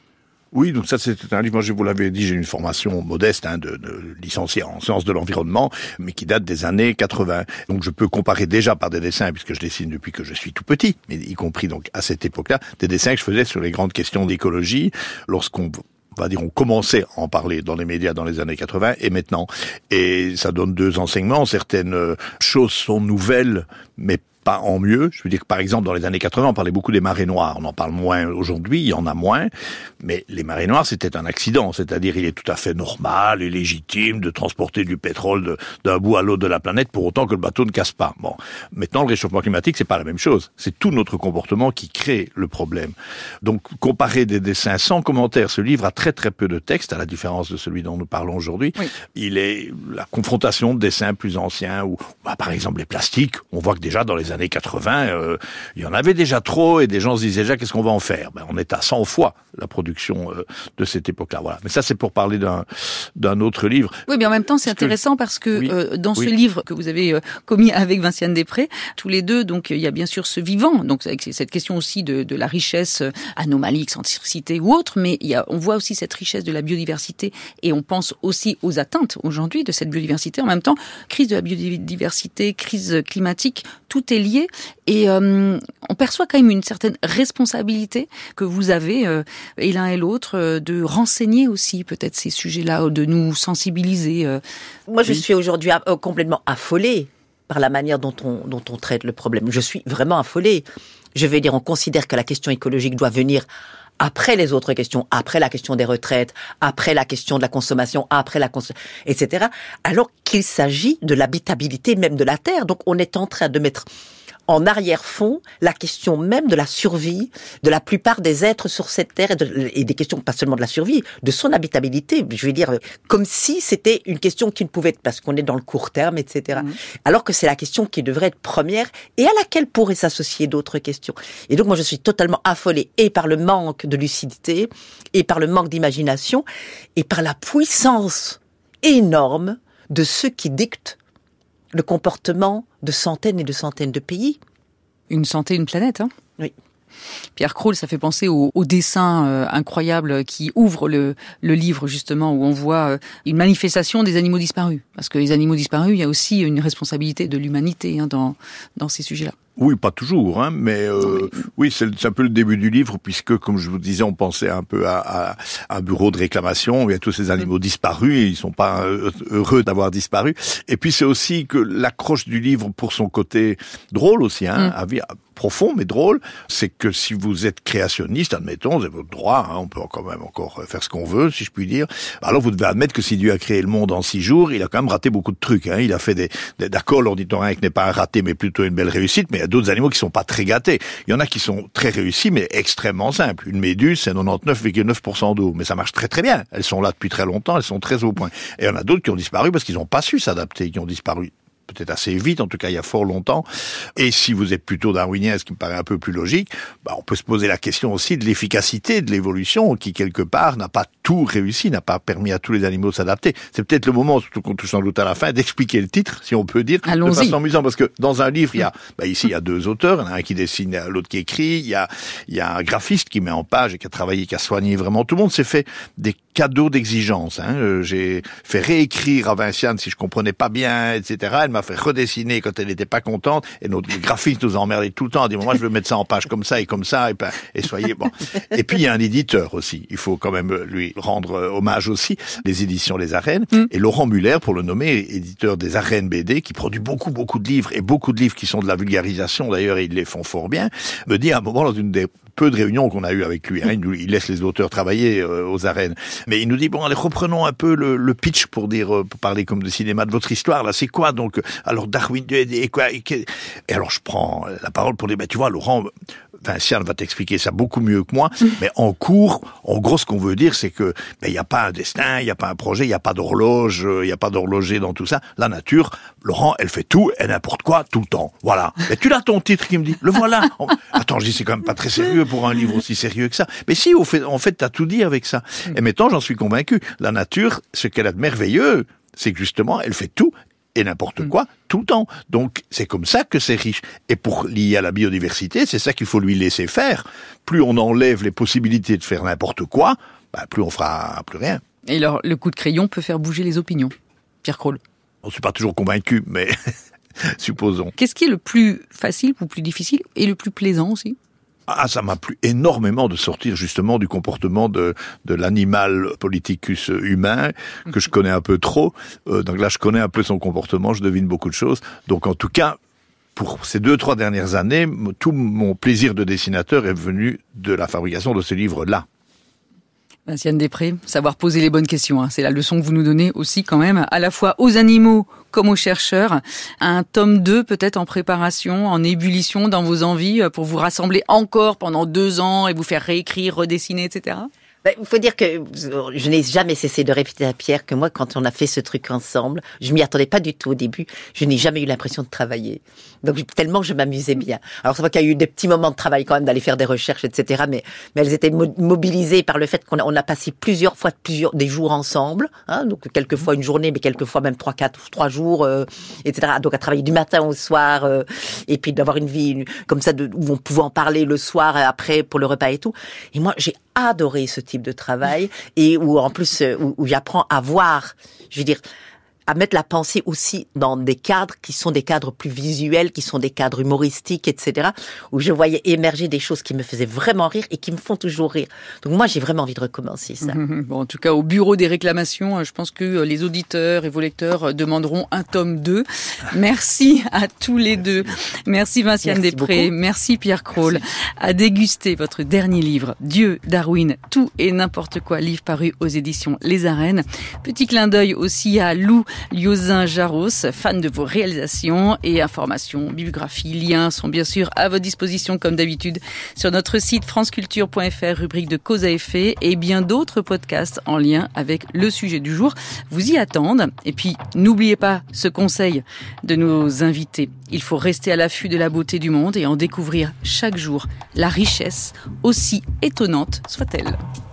Oui, donc ça c'est un livre, moi je vous l'avais dit, j'ai une formation modeste hein, de, de licencié en sciences de l'environnement, mais qui date des années quatre-vingts. Donc je peux comparer déjà par des dessins, puisque je dessine depuis que je suis tout petit, mais y compris donc à cette époque-là, des dessins que je faisais sur les grandes questions d'écologie, lorsqu'on on va dire, on commençait à en parler dans les médias dans les années quatre-vingts et maintenant. Et ça donne deux enseignements. Certaines choses sont nouvelles, mais pas en mieux. Je veux dire que par exemple dans les années quatre-vingts, on parlait beaucoup des marées noires. On en parle moins aujourd'hui, il y en a moins. Mais les marées noires, c'était un accident. C'est-à-dire, il est tout à fait normal et légitime de transporter du pétrole de, d'un bout à l'autre de la planète pour autant que le bateau ne casse pas. Bon. Maintenant, le réchauffement climatique, c'est pas la même chose. C'est tout notre comportement qui crée le problème. Donc, comparer des dessins sans commentaire, ce livre a très très peu de texte, à la différence de celui dont nous parlons aujourd'hui. Oui. Il est la confrontation de dessins plus anciens où, bah, par exemple, les plastiques. On voit que déjà dans les années quatre-vingts, euh, il y en avait déjà trop et des gens se disaient déjà qu'est-ce qu'on va en faire? Ben, on est à cent fois la production euh, de cette époque-là. Voilà. Mais ça, c'est pour parler d'un d'un autre livre. Oui, mais en même temps, c'est parce intéressant que... parce que oui, euh, dans oui. ce livre que vous avez euh, commis avec Vinciane Després, tous les deux, donc il y a bien sûr ce vivant, donc avec cette question aussi de, de la richesse euh, anomalie, excentricité ou autre, mais il y a, on voit aussi cette richesse de la biodiversité et on pense aussi aux atteintes aujourd'hui de cette biodiversité. En même temps, crise de la biodiversité, crise climatique, tout est lié. Et euh, on perçoit quand même une certaine responsabilité que vous avez, euh, et l'un et l'autre, euh, de renseigner aussi peut-être ces sujets-là, de nous sensibiliser. Euh. Moi, je oui. suis aujourd'hui euh, complètement affolée par la manière dont on, dont on traite le problème. Je suis vraiment affolée. Je vais dire, on considère que la question écologique doit venir après les autres questions, après la question des retraites, après la question de la consommation, après la consommation, et cetera. Alors qu'il s'agit de l'habitabilité même de la Terre. Donc on est en train de mettre en arrière-fond la question même de la survie de la plupart des êtres sur cette terre et, de, et des questions pas seulement de la survie, de son habitabilité. Je veux dire, comme si c'était une question qui ne pouvait être parce qu'on est dans le court terme, et cetera. Mmh. Alors que c'est la question qui devrait être première et à laquelle pourraient s'associer d'autres questions. Et donc moi je suis totalement affolée et par le manque de lucidité et par le manque d'imagination et par la puissance énorme de ceux qui dictent le comportement de centaines et de centaines de pays. Une santé, une planète, hein? Oui. Pierre Cros, ça fait penser au, au dessin euh, incroyable qui ouvre le, le livre, justement, où on voit euh, une manifestation des animaux disparus. Parce que les animaux disparus, il y a aussi une responsabilité de l'humanité hein, dans, dans ces sujets-là. Oui, pas toujours, hein, mais, euh, mais... oui, c'est, c'est un peu le début du livre, puisque, comme je vous disais, on pensait un peu à, à, à un bureau de réclamation, où il y a tous ces animaux mmh. disparus, et ils sont pas heureux d'avoir disparu. Et puis c'est aussi que l'accroche du livre, pour son côté drôle aussi, hein, mmh. profond mais drôle, c'est que si vous êtes créationniste, admettons, c'est votre droit, hein, on peut quand même encore faire ce qu'on veut, si je puis dire, alors vous devez admettre que si Dieu a créé le monde en six jours, il a quand même raté beaucoup de trucs, hein. Il a fait des, des d'accord, l'ornithorynque n'est pas un raté, mais plutôt une belle réussite, mais il y a d'autres animaux qui sont pas très gâtés. Il y en a qui sont très réussis, mais extrêmement simples. Une méduse, c'est quatre-vingt-dix-neuf virgule neuf pour cent d'eau, mais ça marche très très bien. Elles sont là depuis très longtemps, elles sont très au point. Et il y en a d'autres qui ont disparu parce qu'ils n'ont pas su s'adapter, qui ont disparu peut-être assez vite, en tout cas il y a fort longtemps. Et si vous êtes plutôt darwinien, ce qui me paraît un peu plus logique, bah, on peut se poser la question aussi de l'efficacité de l'évolution qui, quelque part, n'a pas tout réussi, n'a pas permis à tous les animaux de s'adapter. C'est peut-être le moment, surtout qu'on touche sans doute à la fin, d'expliquer le titre, si on peut dire, Allons-y. de façon amusante. Parce que dans un livre, il y a, bah, ici, il y a deux auteurs, il y en a un qui dessine, l'autre qui écrit, il y a, il y a un graphiste qui met en page et qui a travaillé, qui a soigné vraiment. Tout le monde s'est fait des cadeaux d'exigence. Hein. Euh, j'ai fait réécrire à Vinciane si je comprenais pas bien, et cetera. Elle m'a fait redessiner quand elle n'était pas contente. Et notre graphiste nous a emmerdé tout le temps. Elle dit, moi, je veux mettre ça en page comme ça et comme ça. Et, ben, et soyez bon. Et puis, il y a un éditeur aussi. Il faut quand même lui rendre hommage aussi. Les éditions Les Arènes. Mm. Et Laurent Muller, pour le nommer, éditeur des Arènes B D, qui produit beaucoup, beaucoup de livres et beaucoup de livres qui sont de la vulgarisation. D'ailleurs, ils les font fort bien. Me dit à un moment, dans une des peu de réunions qu'on a eues avec lui, hein, il, il laisse les auteurs travailler euh, aux arènes. Mais il nous dit, bon, allez, reprenons un peu le, le pitch pour dire, euh, pour parler comme de cinéma de votre histoire, là, c'est quoi, donc, alors, Darwin, et quoi, et, et alors, je prends la parole pour dire, ben, tu vois, Laurent, Vinciane va t'expliquer ça beaucoup mieux que moi, mais en cours, en gros, ce qu'on veut dire, c'est que, ben, il n'y a pas un destin, il n'y a pas un projet, il n'y a pas d'horloge, il n'y a pas d'horloger dans tout ça. La nature, Laurent, elle fait tout et n'importe quoi tout le temps. Voilà. Mais tu l'as ton titre qui me dit, le voilà. Attends, je dis, c'est quand même pas très sérieux pour un livre aussi sérieux que ça. Mais si, au fait, en fait, t'as tout dit avec ça. Et maintenant, j'en suis convaincu. La nature, ce qu'elle a de merveilleux, c'est que justement, elle fait tout et n'importe quoi tout le temps. Donc, c'est comme ça que c'est riche. Et pour lier à la biodiversité, c'est ça qu'il faut lui laisser faire. Plus on enlève les possibilités de faire n'importe quoi, bah, plus on fera plus rien. Et alors, le coup de crayon peut faire bouger les opinions. Pierre Crawl. On ne suis pas toujours convaincu, mais supposons. Qu'est-ce qui est le plus facile ou plus difficile et le plus plaisant aussi ? Ah, ça m'a plu énormément de sortir justement du comportement de, de l'animal politicus humain, que je connais un peu trop. Euh, donc là, je connais un peu son comportement, je devine beaucoup de choses. Donc en tout cas, pour ces deux, trois dernières années, tout mon plaisir de dessinateur est venu de la fabrication de ce livre-là. Vinciane Després, savoir poser les bonnes questions, hein. C'est la leçon que vous nous donnez aussi quand même, à la fois aux animaux comme aux chercheurs. Un tome deux peut-être en préparation, en ébullition dans vos envies pour vous rassembler encore pendant deux ans et vous faire réécrire, redessiner, et cetera. Il faut dire que je n'ai jamais cessé de répéter à Pierre que moi, quand on a fait ce truc ensemble, je m'y attendais pas du tout au début. Je n'ai jamais eu l'impression de travailler. Donc, tellement je m'amusais bien. Alors, c'est vrai qu'il y a eu des petits moments de travail quand même, d'aller faire des recherches, et cetera. Mais, mais elles étaient mo- mobilisées par le fait qu'on a, on a passé plusieurs fois plusieurs, des jours ensemble. Hein, donc, quelquefois une journée, mais quelquefois même trois, quatre, trois jours, euh, et cetera. Donc, à travailler du matin au soir, euh, et puis d'avoir une vie une, comme ça, de, où on pouvait en parler le soir après pour le repas et tout. Et moi, j'ai adoré ce type de travail et où en plus où, où j'apprends à voir, je veux dire, à mettre la pensée aussi dans des cadres qui sont des cadres plus visuels, qui sont des cadres humoristiques, et cetera, où je voyais émerger des choses qui me faisaient vraiment rire et qui me font toujours rire. Donc moi, j'ai vraiment envie de recommencer ça. Bon, en tout cas, au bureau des réclamations, je pense que les auditeurs et vos lecteurs demanderont un tome deux. Merci à tous les deux. Merci Vinciane Merci Després. beaucoup. Merci Pierre Crawl. À déguster votre dernier livre, Dieu, Darwin, tout et n'importe quoi, livre paru aux éditions Les Arènes. Petit clin d'œil aussi à Lou Liozin-Jaros, fan de vos réalisations et informations, bibliographies, liens sont bien sûr à votre disposition comme d'habitude sur notre site franceculture point f r, rubrique de cause à effet et bien d'autres podcasts en lien avec le sujet du jour vous y attendent. Et puis n'oubliez pas ce conseil de nos invités. Il faut rester à l'affût de la beauté du monde et en découvrir chaque jour la richesse, aussi étonnante soit-elle.